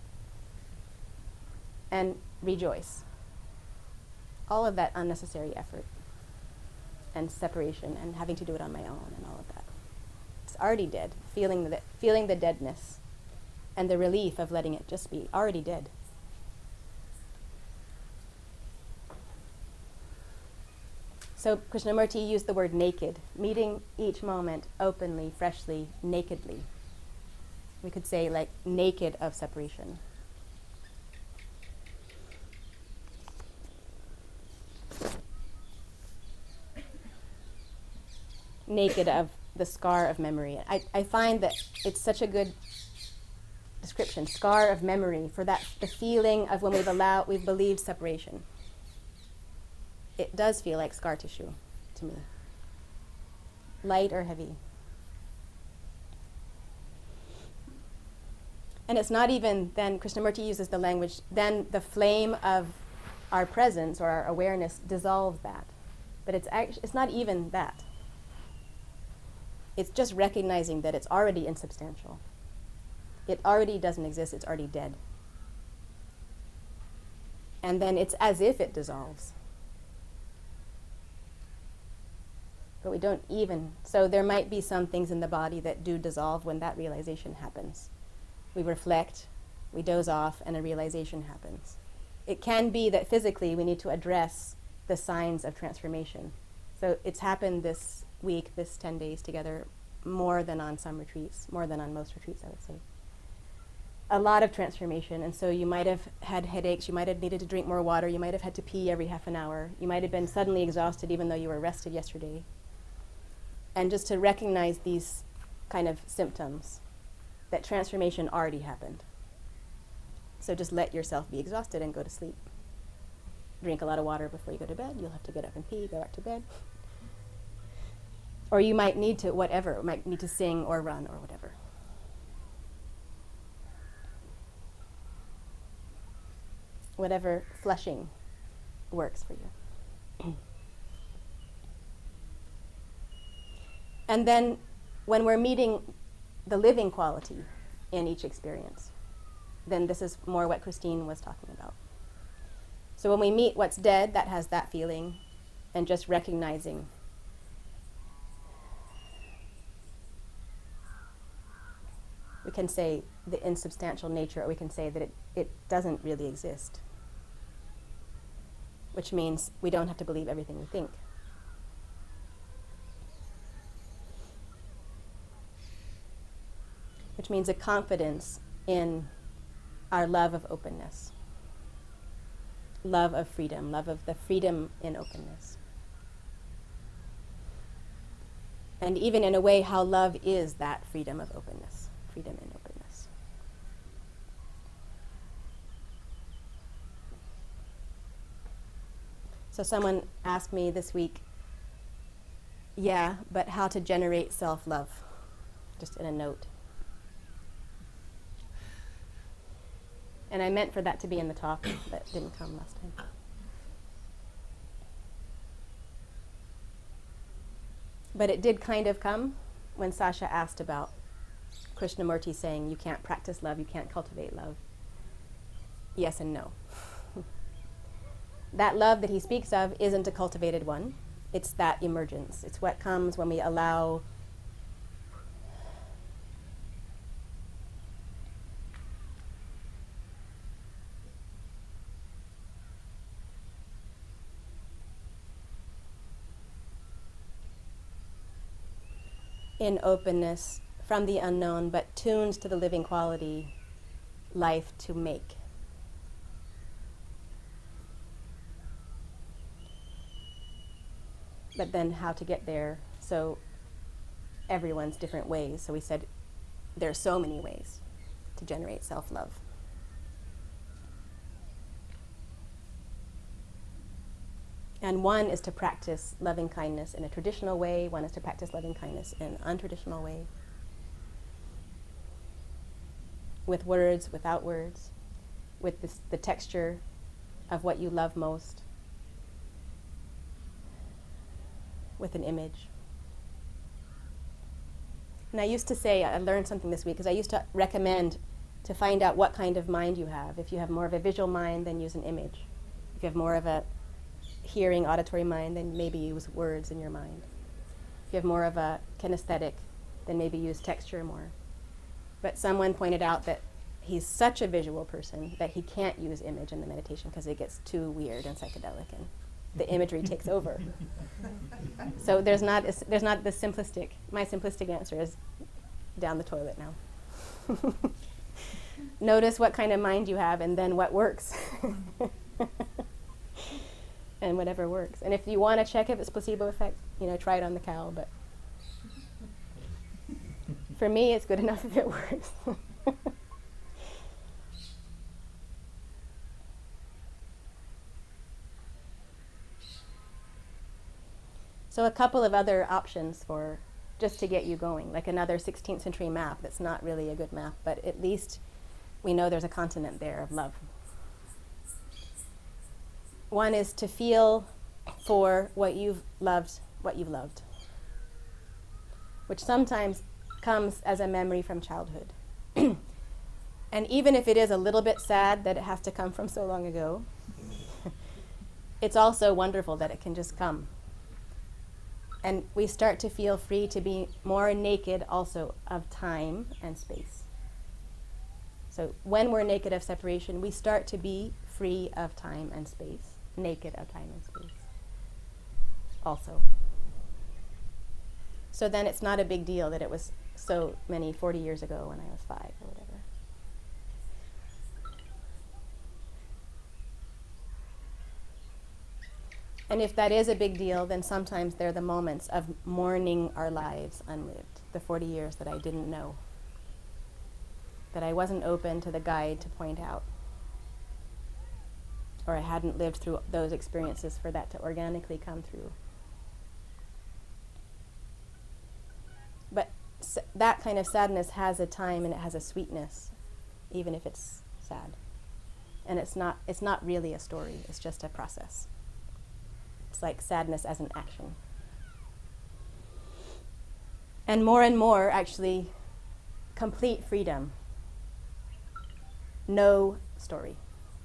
And rejoice. All of that unnecessary effort and separation and having to do it on my own and all of that. It's already dead. Feeling the deadness and the relief of letting it just be already dead. So Krishnamurti used the word naked, meeting each moment openly, freshly, nakedly. We could say like naked of separation. Naked of the scar of memory. I find that it's such a good description, scar of memory, for that the feeling of when we've believed separation. It does feel like scar tissue to me. Light or heavy. And it's not even, then Krishnamurti uses the language, then the flame of our presence or our awareness dissolves that. But it's not even that. It's just recognizing that it's already insubstantial. It already doesn't exist, it's already dead. And then it's as if it dissolves. But we don't even, so there might be some things in the body that do dissolve when that realization happens. We reflect, we doze off, and a realization happens. It can be that physically we need to address the signs of transformation. So it's happened this week, this 10 days together, more than on some retreats, more than on most retreats, I would say. A lot of transformation, and so you might have had headaches, you might have needed to drink more water, you might have had to pee every half an hour, you might have been suddenly exhausted even though you were rested yesterday. And just to recognize these kind of symptoms, that transformation already happened. So just let yourself be exhausted and go to sleep. Drink a lot of water before you go to bed, you'll have to get up and pee, go back to bed. Or you might need to, whatever, might need to sing or run or whatever. Whatever flushing works for you. And then when we're meeting the living quality in each experience, then this is more what Christine was talking about. So when we meet what's dead, that has that feeling, and just recognizing we can say the insubstantial nature, or we can say that it doesn't really exist, which means we don't have to believe everything we think. Which means a confidence in our love of openness, love of freedom, love of the freedom in openness. And even in a way, how love is that freedom of openness, freedom in openness. So someone asked me this week, yeah, but how to generate self-love, just in a note. And I meant for that to be in the talk, but it didn't come last time. But it did kind of come when Sasha asked about Krishnamurti saying you can't practice love, you can't cultivate love. Yes and no. That love that he speaks of isn't a cultivated one. It's that emergence. It's what comes when we allow in openness from the unknown, but tuned to the living quality, life to make. But then how to get there, so everyone's different ways. So we said there are so many ways to generate self-love. And one is to practice loving kindness in a traditional way. One is to practice loving kindness in an untraditional way. With words, without words. With the texture of what you love most. With an image. And I used to say, I learned something this week, because I used to recommend to find out what kind of mind you have. If you have more of a visual mind, then use an image. If you have more of a hearing, auditory mind, then maybe use words in your mind. If you have more of a kinesthetic, then maybe use texture more. But someone pointed out that he's such a visual person that he can't use image in the meditation because it gets too weird and psychedelic and the imagery takes over. So there's not the simplistic, my simplistic answer is down the toilet now. Notice what kind of mind you have and then what works. And whatever works. And if you want to check if it's placebo effect, try it on the cow, but for me, it's good enough if it works. So a couple of other options for just to get you going, like another 16th century map that's not really a good map, but at least we know there's a continent there of love. One is to feel for what you've loved, which sometimes comes as a memory from childhood. And even if it is a little bit sad that it has to come from so long ago, it's also wonderful that it can just come. And we start to feel free to be more naked also of time and space. So when we're naked of separation, we start to be free of time and space, naked of time and space also. So then it's not a big deal that it was so many 40 years ago when I was 5 or whatever. And if that is a big deal, then sometimes there are the moments of mourning our lives unlived, the 40 years that I didn't know, that I wasn't open to the guide to point out, or I hadn't lived through those experiences for that to organically come through. But that kind of sadness has a time and it has a sweetness, even if it's sad. And it's not really a story, it's just a process. It's like sadness as an action. And more, actually, complete freedom. No story.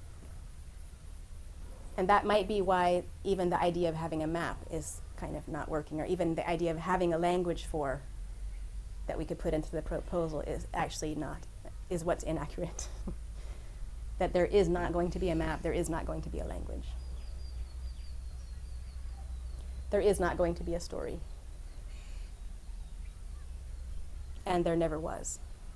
And that might be why even the idea of having a map is kind of not working, or even the idea of having a language for that we could put into the proposal is actually is what's inaccurate. That there is not going to be a map, there is not going to be a language. There is not going to be a story. And there never was.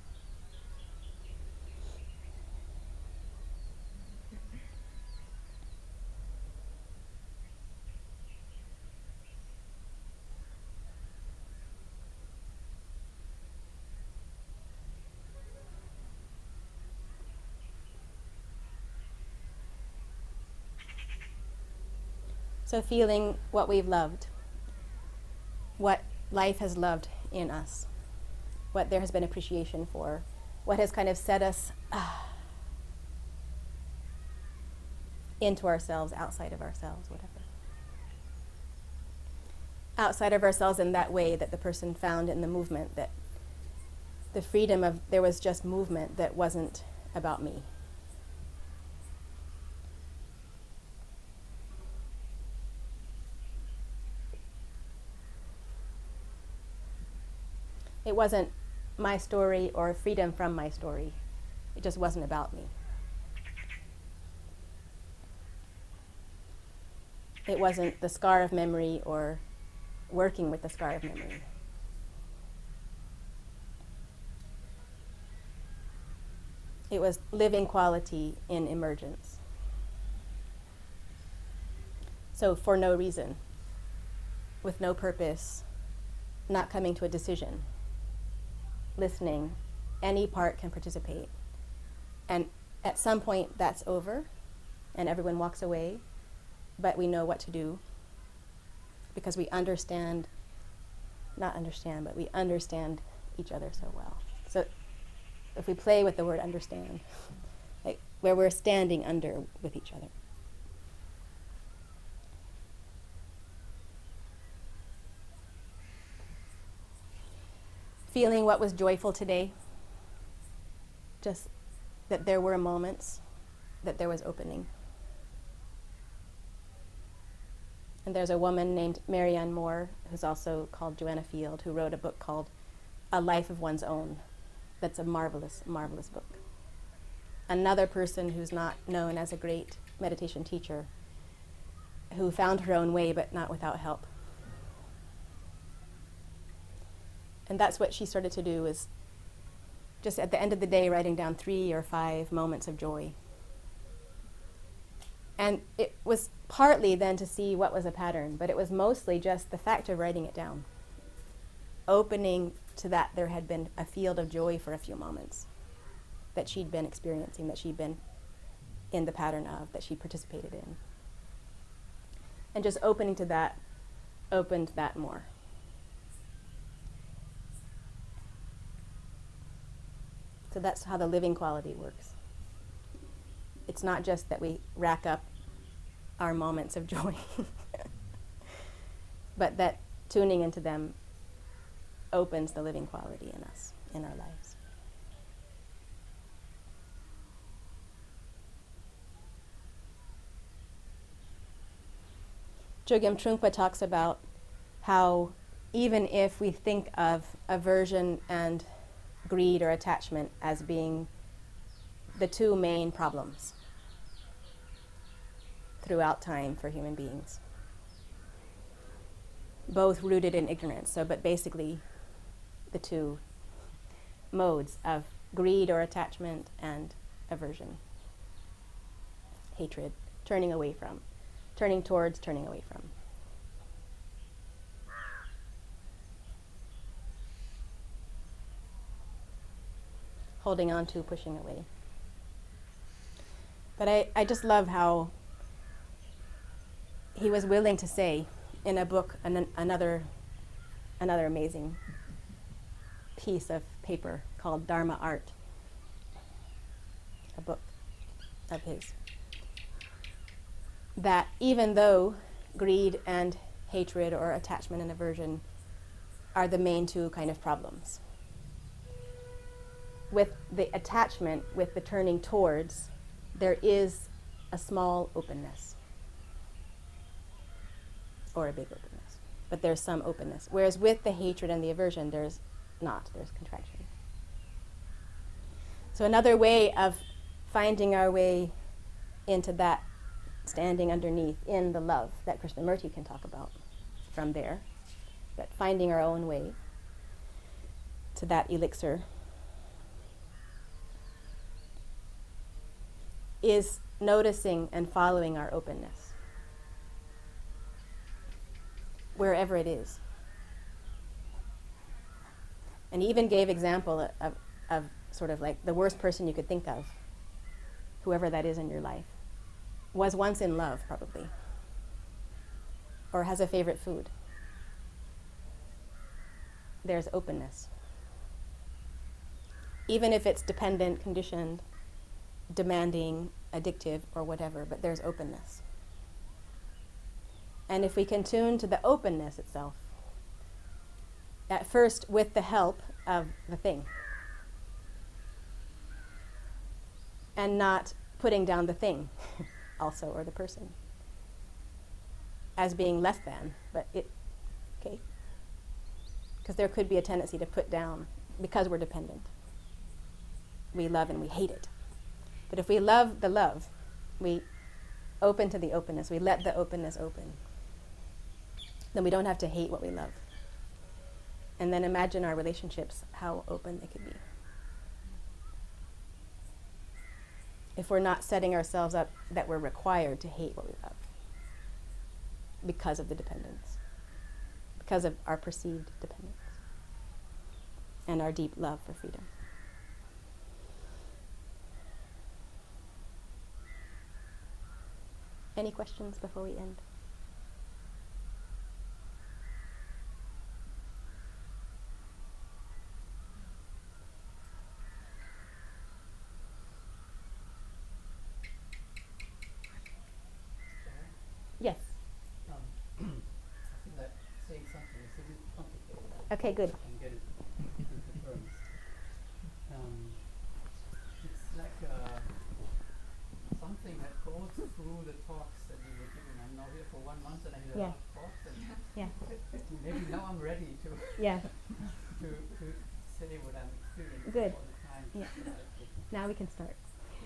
So feeling what we've loved, what life has loved in us, what there has been appreciation for, what has kind of set us into ourselves, outside of ourselves, whatever. Outside of ourselves in that way that the person found in the movement, that the freedom of there was just movement that wasn't about me. It wasn't my story or freedom from my story. It just wasn't about me. It wasn't the scar of memory or working with the scar of memory. It was living quality in emergence. So for no reason, with no purpose, not coming to a decision. Listening, any part can participate. And at some point that's over and everyone walks away, but we know what to do because we understand each other so well. So if we play with the word understand, like where we're standing under with each other. Feeling what was joyful today, just that there were moments, that there was opening. And there's a woman named Marianne Moore, who's also called Joanna Field, who wrote a book called A Life of One's Own. That's a marvelous, marvelous book. Another person who's not known as a great meditation teacher, who found her own way, but not without help. And that's what she started to do, is just at the end of the day writing down 3 or 5 moments of joy. And it was partly then to see what was a pattern, but it was mostly just the fact of writing it down. Opening to that there had been a field of joy for a few moments that she'd been experiencing, that she'd been in the pattern of, that she participated in. And just opening to that opened that more. So that's how the living quality works. It's not just that we rack up our moments of joy, but that tuning into them opens the living quality in us, in our lives. Chogyam Trungpa talks about how even if we think of aversion and greed or attachment as being the two main problems throughout time for human beings, both rooted in ignorance, but basically the two modes of greed or attachment and aversion, hatred, turning away from, turning towards, turning away from. Holding on to, pushing away. But I just love how he was willing to say in a book, another amazing piece of paper called Dharma Art, a book of his, that even though greed and hatred or attachment and aversion are the main two kind of problems, with the attachment, with the turning towards, there is a small openness, or a big openness, but there's some openness. Whereas with the hatred and the aversion, there's contraction. So another way of finding our way into that, standing underneath in the love that Krishnamurti can talk about from there, but finding our own way to that elixir, is noticing and following our openness, wherever it is. And he even gave example of sort of like the worst person you could think of, whoever that is in your life, was once in love probably, or has a favorite food. There's openness. Even if it's dependent, conditioned, demanding, addictive, or whatever, but there's openness. And if we can tune to the openness itself, at first with the help of the thing, and not putting down the thing also, or the person, as being less than, but okay? Because there could be a tendency to put down, because we're dependent. We love and we hate it. But if we love the love, we open to the openness, we let the openness open, then we don't have to hate what we love. And then imagine our relationships, how open they could be. If we're not setting ourselves up that we're required to hate what we love because of the dependence, because of our perceived dependence and our deep love for freedom. Any questions before we end? Yes. I feel like saying something is a bit complicated. Okay, good. I can get it into terms. It's like something that goes through the talks that you were giving. I'm now here for 1 month and I hear a lot of talks, and maybe now I'm ready to to say what I'm experiencing Good. all the time. Yeah. Now we can start.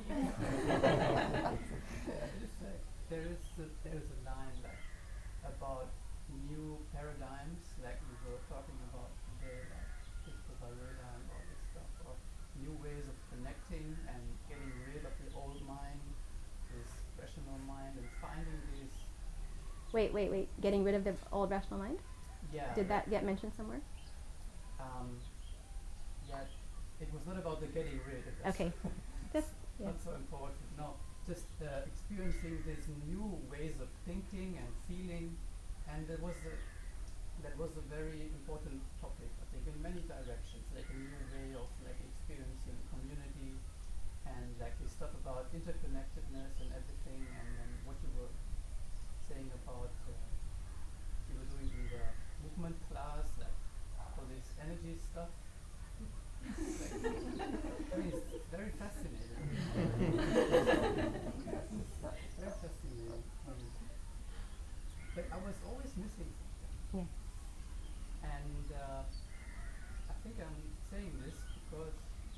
There is a line like about new paradigms, like we were talking about today, like Christopher Reda and all this stuff, or new ways of connecting and getting rid of the old mind, this rational mind, and finding this. Wait. Getting rid of the old rational mind? Yeah. Did that get mentioned somewhere? Yeah, it was not about the getting rid. Okay. Just, not so important. No, just experiencing these new ways of thinking and feeling, and that was a very important topic, I think, in many directions, like a new way of like experiencing community, and like this stuff about interconnectedness and everything, and then what you were saying about you were doing in the movement class, like for this energy missing something. Yeah. And I think I'm saying this because,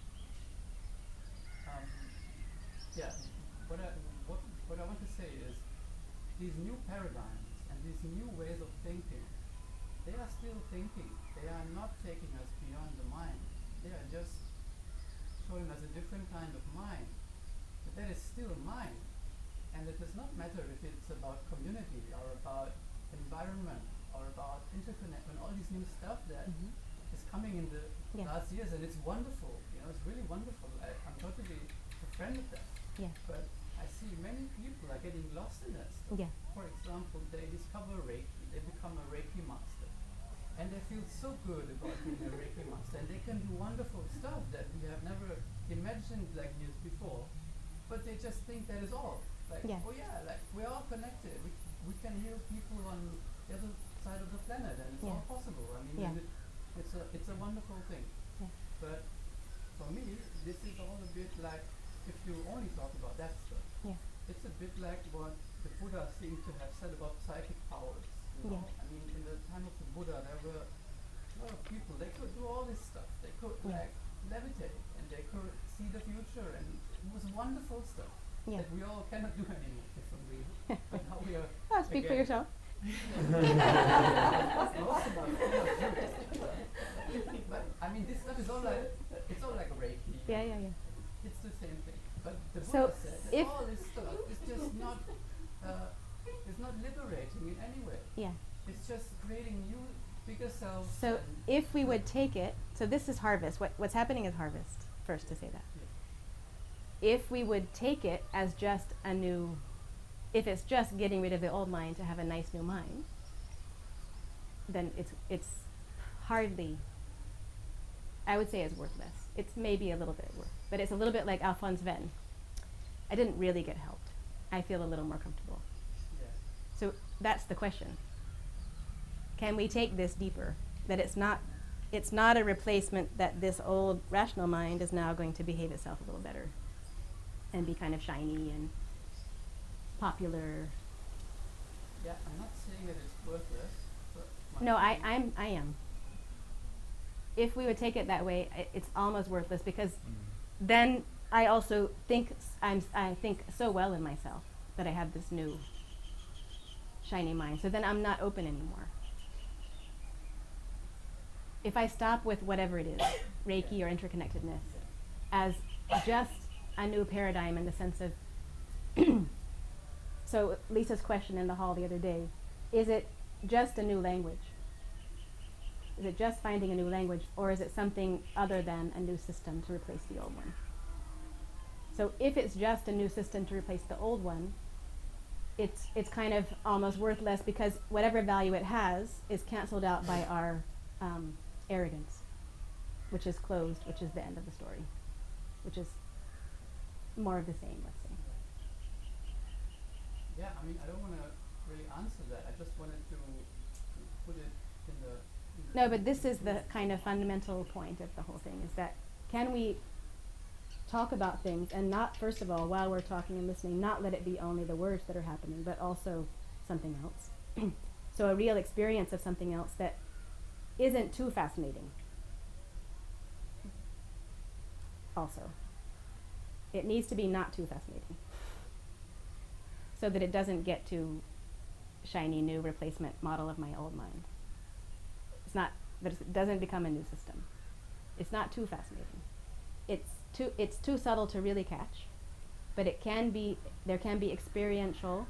yeah, what I want to say is these new paradigms and these new ways of thinking, they are still thinking. They are not taking us beyond the mind. They are just showing us a different kind of mind. But that is still mind. And it does not matter if it's about community or about environment or about interconnect and all this new stuff that is coming in the Yeah. last years, and it's wonderful. You know, it's really wonderful. I'm totally a friend of that. Yeah. But I see many people are getting lost in that stuff. Yeah. For example, they discover Reiki, they become a Reiki master, and they feel so good about being a Reiki master, and they can do wonderful stuff that we have never imagined like years before. But they just think that is all. Like, Yeah. oh yeah, like we're all connected. We can heal people on the other side of the planet, and it's Yeah. all possible. I mean, Yeah. and it's a wonderful thing. Yeah. But for me, this is all a bit like, if you only talk about that stuff, Yeah. it's a bit like what the Buddha seemed to have said about psychic powers. You know? Yeah. I mean, in the time of the Buddha, there were a lot of people. They could do all this stuff. They could Yeah. like levitate, and they could see the future, and it was wonderful stuff Yeah. that we all cannot do anymore for some reason. But now we are. Oh, speak for again- yourself. Most of us cannot do it. But I mean, this stuff is all like, it's all like Reiki. Yeah, yeah, yeah. It's the same thing. But the Buddha So said that if- all this stuff is just not, it's not liberating in any way. Yeah. It's just creating new, bigger selves. So and if we would take it, so this is harvest. What's happening is harvest, first to say that. If we would take it as just a new, if it's just getting rid of the old mind to have a nice new mind, then it's hardly, I would say it's worthless. It's maybe a little bit worth, but it's a little bit like Alphonse Venn. I didn't really get helped. I feel a little more comfortable. yeah. So that's the question. Can we take this deeper? That it's not a replacement, that this old rational mind is now going to behave itself a little better and be kind of shiny and popular. Yeah, I'm not saying that it's worthless, but No, I am. If we would take it that way, it's almost worthless, because then I also think I think so well in myself that I have this new shiny mind. So then I'm not open anymore. If I stop with whatever it is, Reiki or interconnectedness, as just a new paradigm in the sense of, so Lisa's question in the hall the other day, is it just a new language? Is it just finding a new language, or is it something other than a new system to replace the old one? So if it's just a new system to replace the old one, it's kind of almost worthless, because whatever value it has is canceled out by our arrogance, which is closed, which is the end of the story, which is more of the same, let's say. Yeah, I mean, I don't want to really answer that. I just wanted to put it in the. No, but this is the kind of fundamental point of the whole thing, is that can we talk about things and not, first of all, while we're talking and listening, not let it be only the words that are happening, but also something else. So a real experience of something else that isn't too fascinating. Also, it needs to be not too fascinating, so that it doesn't get to shiny new replacement model of my old mind. It's not, but it doesn't become a new system. It's not too fascinating. It's too subtle to really catch, but it can be, there can be experiential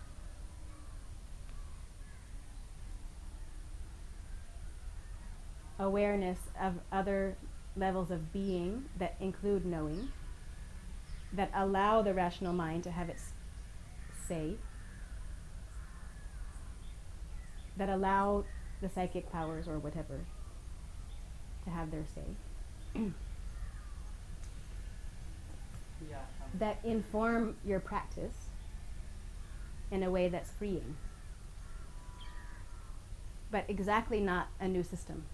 awareness of other levels of being that include knowing, that allow the rational mind to have its say, that allow the psychic powers or whatever to have their say, Yeah. that inform your practice in a way that's freeing, but exactly not a new system.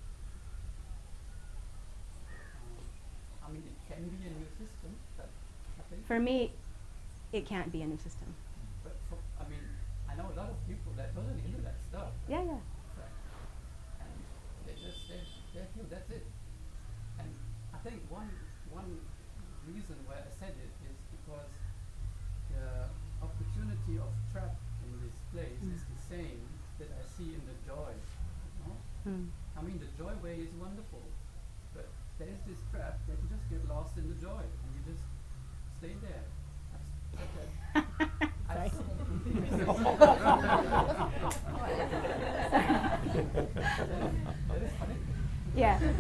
I mean, it can be a new system, but I think. For me, it can't be a new system. But I mean, I know a lot of people that totally into that stuff. Yeah, yeah. I mean, the joy way is wonderful, but there is this trap that you just get lost in the joy and you just stay there. I've said that is funny. Yeah. Yeah,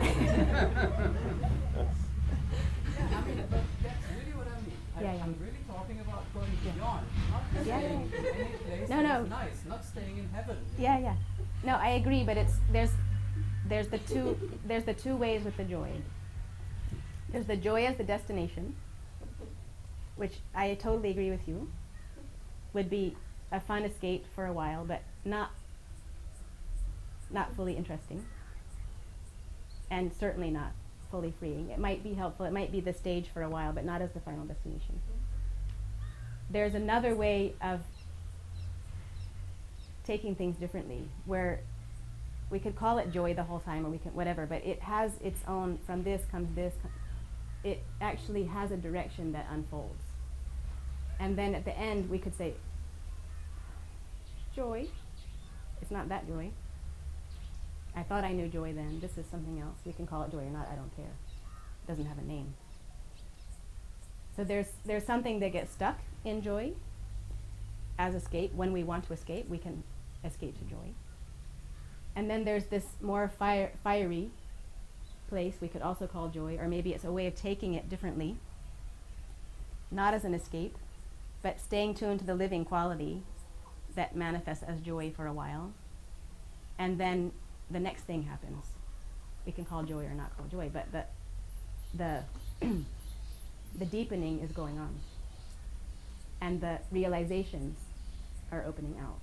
I mean, but that's really what I mean. Yeah. I'm really talking about going Yeah. beyond, not Yeah. staying in any place No, that no. is nice, not staying in heaven. Yeah. No, I agree, but there's the two ways with the joy. There's the joy as the destination, which I totally agree with you, would be a fun escape for a while, but not fully interesting, and certainly not fully freeing. It might be helpful, it might be the stage for a while, but not as the final destination. There's another way of taking things differently, where we could call it joy the whole time, or we can whatever, but it has its own, from this comes this, it actually has a direction that unfolds. And then at the end we could say, joy, it's not that joy. I thought I knew joy then, this is something else. We can call it joy or not, I don't care. It doesn't have a name. So there's something that gets stuck in joy as escape. When we want to escape, we can escape to joy. And then there's this more fiery place we could also call joy, or maybe it's a way of taking it differently, not as an escape, but staying tuned to the living quality that manifests as joy for a while, and then the next thing happens. We can call joy or not call joy, but the the deepening is going on, and the realizations are opening out.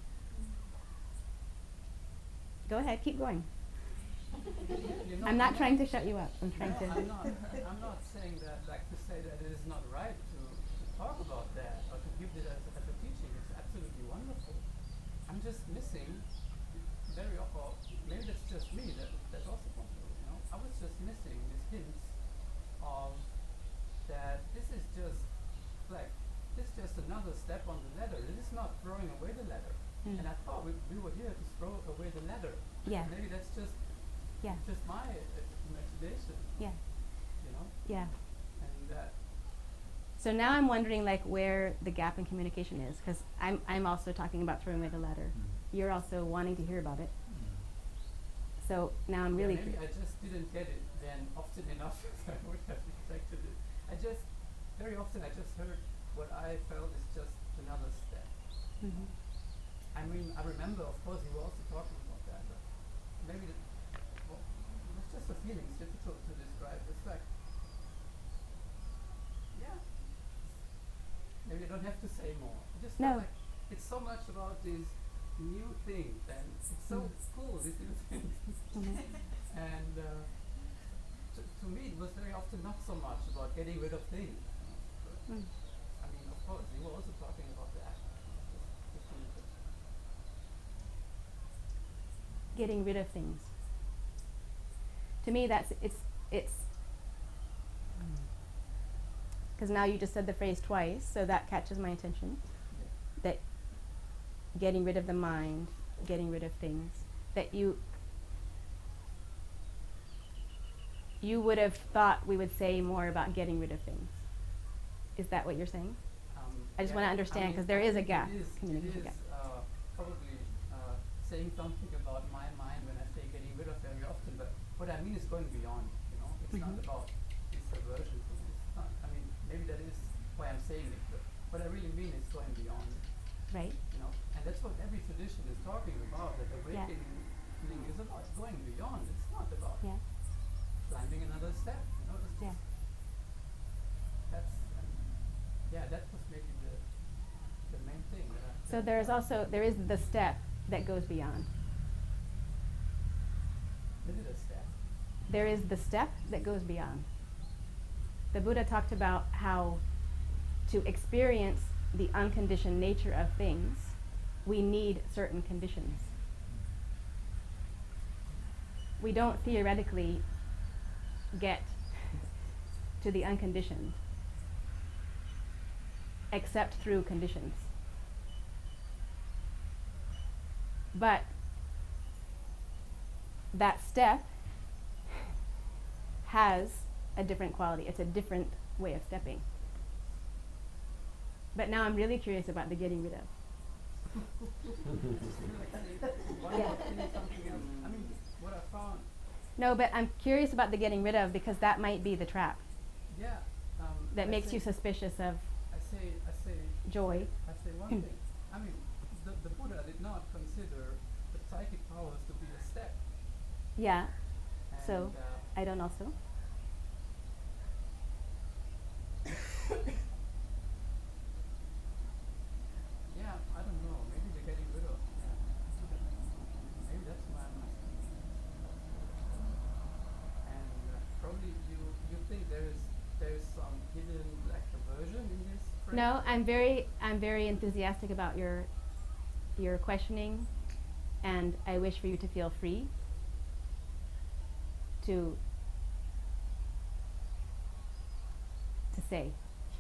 Go ahead, keep going. I'm not trying to shut you up. I'm trying to. I'm not saying that, like, to say that it is not right to talk about that or to give it as a teaching. It's absolutely wonderful. I'm just missing very often. Maybe that's just me. That's also possible. You know, I was just missing these hints of that. This is just like another step on the ladder. This is not throwing away the ladder. And I thought we were here to throw away the ladder. Yeah. Maybe that's just Yeah. just my imagination. Yeah. You know. Yeah. And So now I'm wondering, like, where the gap in communication is, because I'm also talking about throwing away the ladder. You're also wanting to hear about it. So now I'm really. Maybe I just didn't get it then often enough that I would have expected it. Very often I just heard what I felt is just another step. Mm-hmm. I mean, I remember, of course, you were also talking about that, but maybe it was just a feeling. It's difficult to describe. It's like, yeah, maybe I don't have to say more. I just felt like it's so much about these new things, and it's so cool, these new things. And to me, it was very often not so much about getting rid of things. But, I mean, of course, you were also talking about that. Getting rid of things. To me, it's because now you just said the phrase twice, so that catches my attention. That getting rid of the mind, getting rid of things, that you would have thought we would say more about getting rid of things. Is that what you're saying? I just want to understand, because there is a gap, communication gap. Probably saying something about my mind when I say getting rid of very often, but what I mean is going beyond, you know. It's not about this aversion to this. It's not, I mean, maybe that is why I'm saying it, but what I really mean is going beyond. Right. You know, and that's what every tradition is talking about, that awakening is about going beyond. It's not about climbing another step, you know. It's just that was maybe the main thing. So there is the step that goes beyond. Is it a step? There is the step that goes beyond. The Buddha talked about how to experience the unconditioned nature of things, we need certain conditions. We don't theoretically get to the unconditioned except through conditions. But that step has a different quality. It's a different way of stepping. But now I'm really curious about the getting rid of. Something else. I mean, what I found. No, but I'm curious about the getting rid of because that might be the trap Yeah. that I makes you say- suspicious of I say joy. I say one thing. I mean, the Buddha did not consider the psychic powers to be a step. Yeah, And, so I don't also. yeah, I don't know. Maybe they're getting rid of. Yeah. Maybe that's my. And probably you think there is some hidden like aversion in this. Phrase? No, I'm very enthusiastic about your questioning, and I wish for you to feel free to say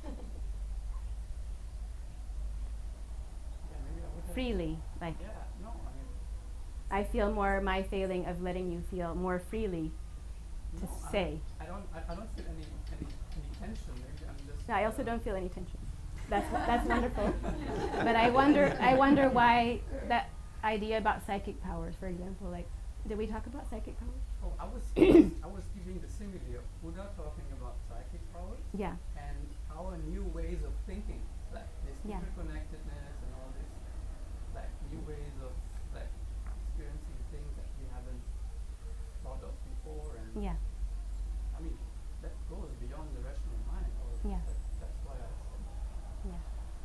Yeah, maybe I would have. freely, like Yeah. No. I mean. I feel more my failing of letting you feel more freely to No, say. I don't feel any tension. Maybe I'm just. No, I also don't feel any tension. That's wonderful. But I wonder why that idea about psychic powers, for example, like did we talk about psychic powers? Oh, I was giving the simile of Buddha talking about psychic powers Yeah. and our new ways of thinking, like this Yeah. interconnectedness and all this, like new ways of like experiencing things that we haven't thought of before. And Yeah. I mean, that goes beyond the rational mind. Yeah. That's why I said that. Yeah.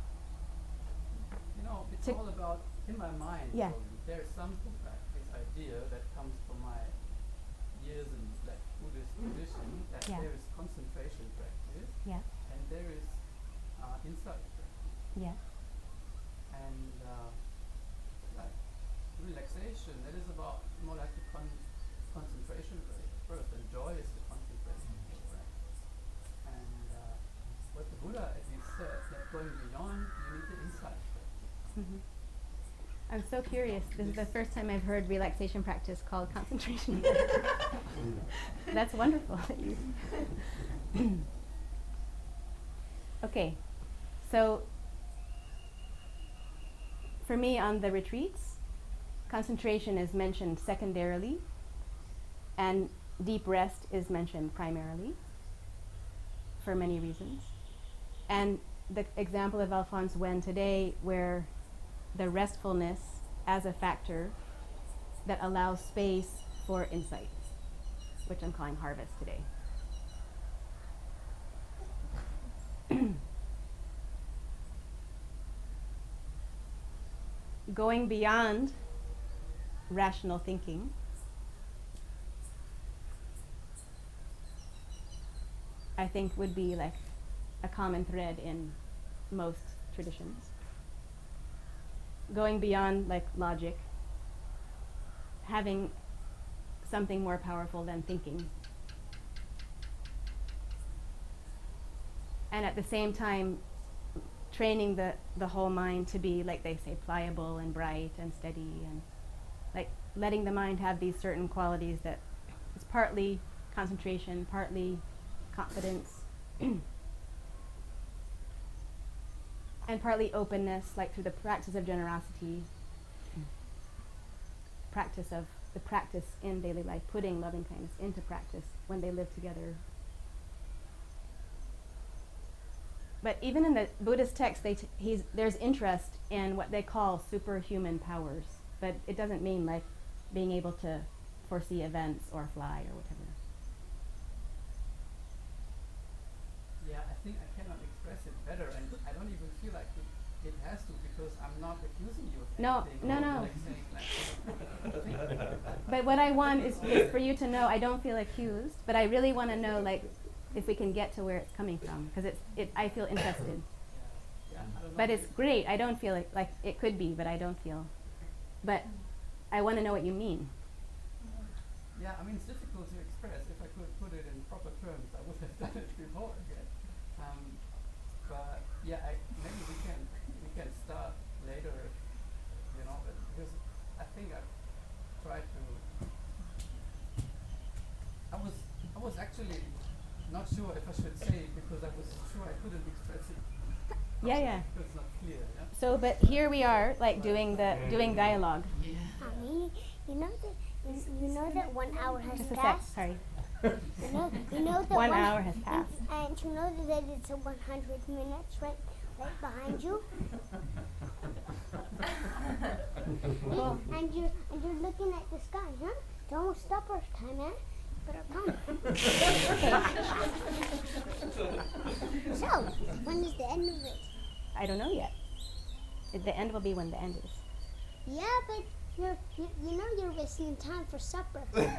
You know, it's To- all about in my mind. Yeah. Probably, there's something like this idea that comes from my years in like Buddhist tradition that Yeah. there is concentration practice Yeah. and there is insight practice Yeah. and like relaxation. That is about more like the concentration rate first, and joy is the concentration rate, right? And what the Buddha at least said that going beyond, you need the insight practice. Mhm. I'm so curious. This is the first time I've heard relaxation practice called concentration. That's wonderful. that you- Okay, so for me on the retreats, concentration is mentioned secondarily, and deep rest is mentioned primarily for many reasons. And the example of Alphonse Wen today, where the restfulness as a factor that allows space for insight, which I'm calling harvest today. Going beyond rational thinking, I think would be like a common thread in most traditions. Going beyond like logic, having something more powerful than thinking. And at the same time, training the whole mind to be, like they say, pliable and bright and steady, and like letting the mind have these certain qualities that is partly concentration, partly confidence, and partly openness, like through the practice of generosity, the practice in daily life, putting loving kindness into practice when they live together. But even in the Buddhist text, there's interest in what they call superhuman powers, but it doesn't mean like being able to foresee events or fly or whatever. Yeah, I think I cannot express it better, and I don't even feel like it has to, because I'm not accusing you of No, anything. no, or no. Like saying like, But what I want is for you to know, I don't feel accused, but I really want to know like if we can get to where it's coming from, because I feel interested. yeah, I don't know But if it's great. I don't feel like it could be, but I don't feel. But I want to know what you mean. yeah, I mean, it's difficult to express. If I could put it in proper terms, I would have done it before. Yeah. But yeah, maybe we can start later, you know, because I think I've tried to not sure if I should say it because I was sure I couldn't express it. Yeah. Because it's not clear. Yeah? So, but here we are, like doing dialogue. Mommy, you know that 1 hour has Just a sec, passed. sorry. You know that 1 hour has passed. And you know that it's a 100 minutes right behind you. Cool. And you're looking at the sky, huh? It's almost supper time, eh? Better come. So, when is the end of it? I don't know yet. The end will be when the end is. Yeah, but you know you're wasting time for supper.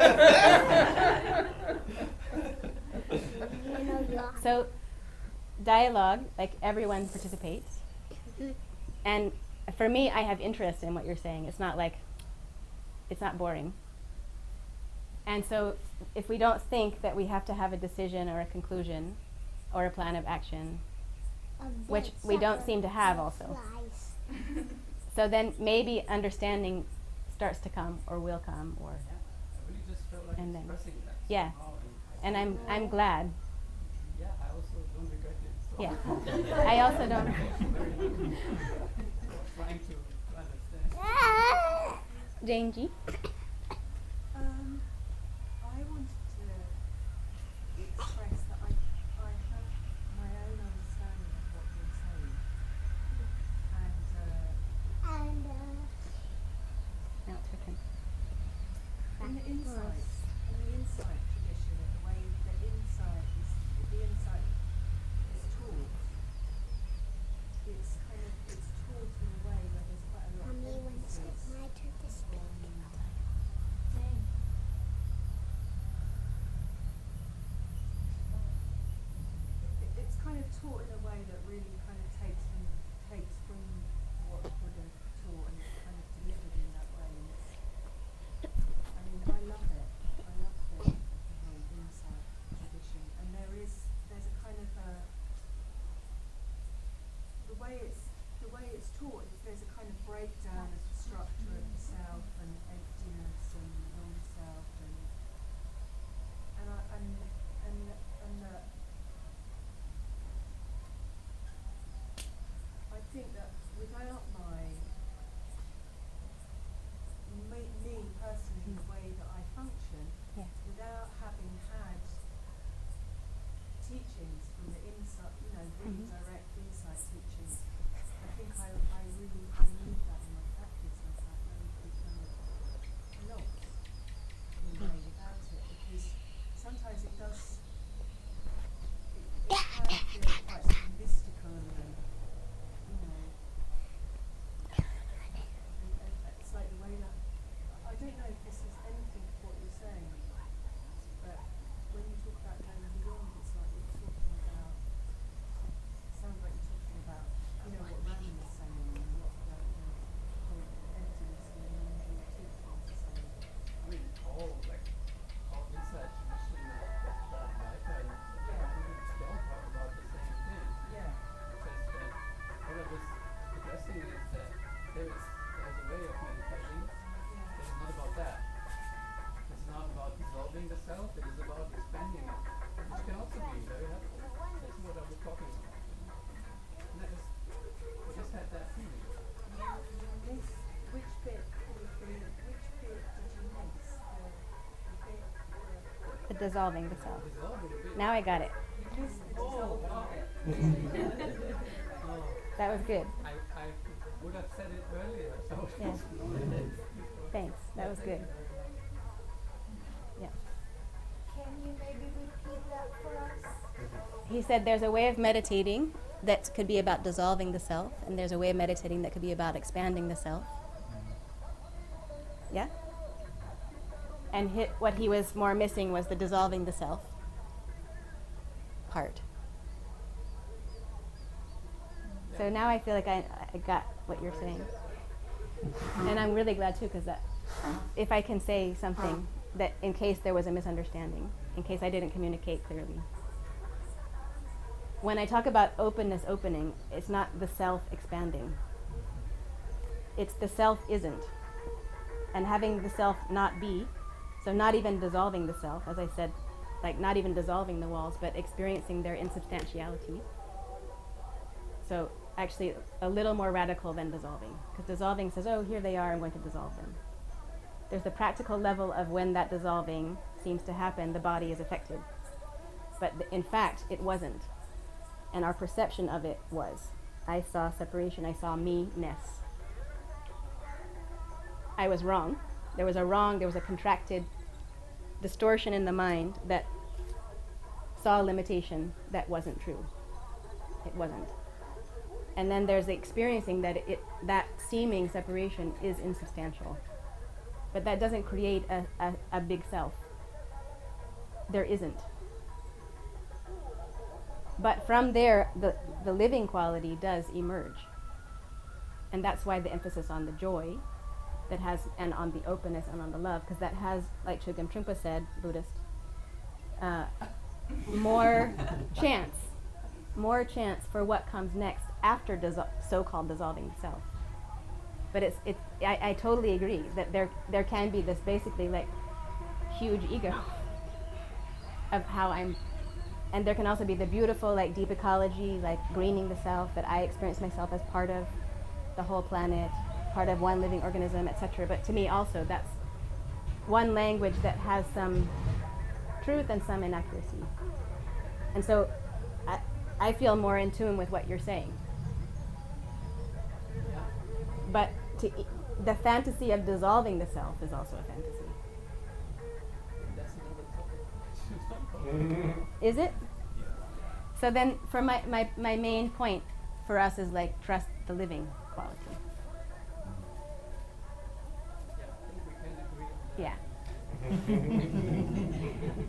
You know you are. So, dialogue, like everyone participates. And for me, I have interest in what you're saying. It's not boring. And so, if we don't think that we have to have a decision or a conclusion or a plan of action, which we don't seem to have also. So then maybe understanding starts to come or will come or Yeah, I really just felt like And then- expressing that yeah. somehow. and I'm glad. Yeah, I also don't regret it. So Yeah. I also don't. trying to understand. Jane G. I wanted to express that I have my own understanding of what you're saying. And Now it's her turn. in the insight tradition, and the way that the insight is taught, it's taught in a way where there's quite a lot of Mommy, when it's emphasis my turn to speak. it's kind of taught in a way that really kind of takes from what Buddha taught and it's kind of delivered in that way. And I love it. I love the whole insight tradition. And there's a kind of the way it's taught is there's a kind of breakdown of the structure of the self and emptiness and non-self and that I think that without me personally, the way that I function, Yeah. without having had teachings from the insight, really direct insight teachings, I think I need that in my practice. I become lost in a way without it, because sometimes it does. It can feel quite sort of mystical and it's like the way that I don't know if this is anything of what you're saying, but when you talk about going beyond, it's like you're talking about. Sounds like you're talking about, what Rami was saying and what the whole emptiness and the non-dual teachings are saying. I mean, all inside tradition of life, and they all talk about the same thing. Yeah. Just what I was addressing is that there's a way of meditating that is not about that. It's not about dissolving the self, it is about expanding it, which can also be very helpful. That's what I was talking about. And I just had that feeling. Which bit did you miss? The dissolving the self. Dissolving a bit. Now I got it. You missed the dissolving bit. Oh, That was good. I would have said it earlier, so Yeah. Thanks. That was good. Yeah. Can you maybe repeat that for us? He said there's a way of meditating that could be about dissolving the self, and there's a way of meditating that could be about expanding the self. Yeah? And what he was more missing was the dissolving the self part. So now I feel like I got what you're saying. And I'm really glad too, because if I can say something that in case there was a misunderstanding, in case I didn't communicate clearly. When I talk about openness opening, it's not the self expanding. It's the self isn't. And having the self not be, so not even dissolving the self, as I said, like not even dissolving the walls, but experiencing their insubstantiality. So actually a little more radical than dissolving, because dissolving says, oh, here they are, I'm going to dissolve them. There's the practical level of when that dissolving seems to happen, the body is affected. But in fact, it wasn't. And our perception of it was. I saw separation, I saw me-ness. I was wrong. There was a contracted distortion in the mind that saw a limitation that wasn't true. It wasn't. And then there's the experiencing that that seeming separation is insubstantial. But that doesn't create a big self. There isn't. But from there, the living quality does emerge. And that's why the emphasis on the joy that has, and on the openness and on the love, because that has, like Chogyam Trungpa said, Buddhist, more chance for what comes next after so-called dissolving the self. But I totally agree that there can be this basically like huge ego of how I'm, and there can also be the beautiful like deep ecology, like greening the self, that I experience myself as part of the whole planet, part of one living organism, etc. But to me also that's one language that has some truth and some inaccuracy. And so I feel more in tune with what you're saying. But the fantasy of dissolving the self is also a fantasy. That's another topic. Is it? So then for my main point for us is like trust the living quality. Yeah, I think we can agree on that. Yeah.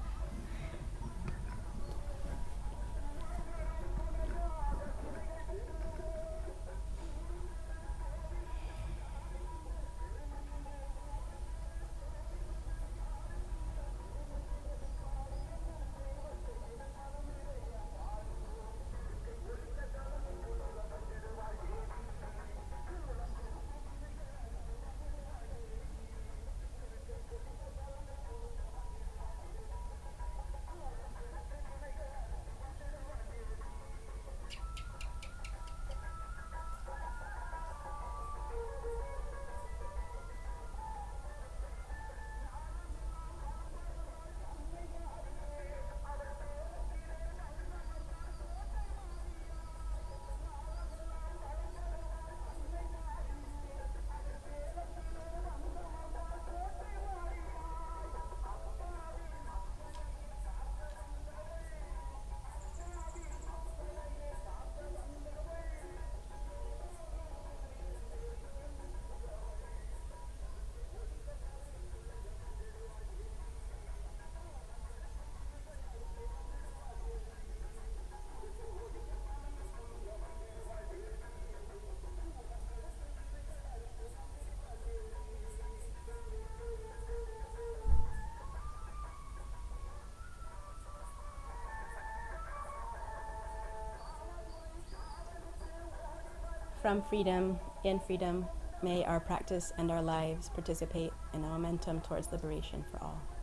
From freedom, in freedom, may our practice and our lives participate in a momentum towards liberation for all.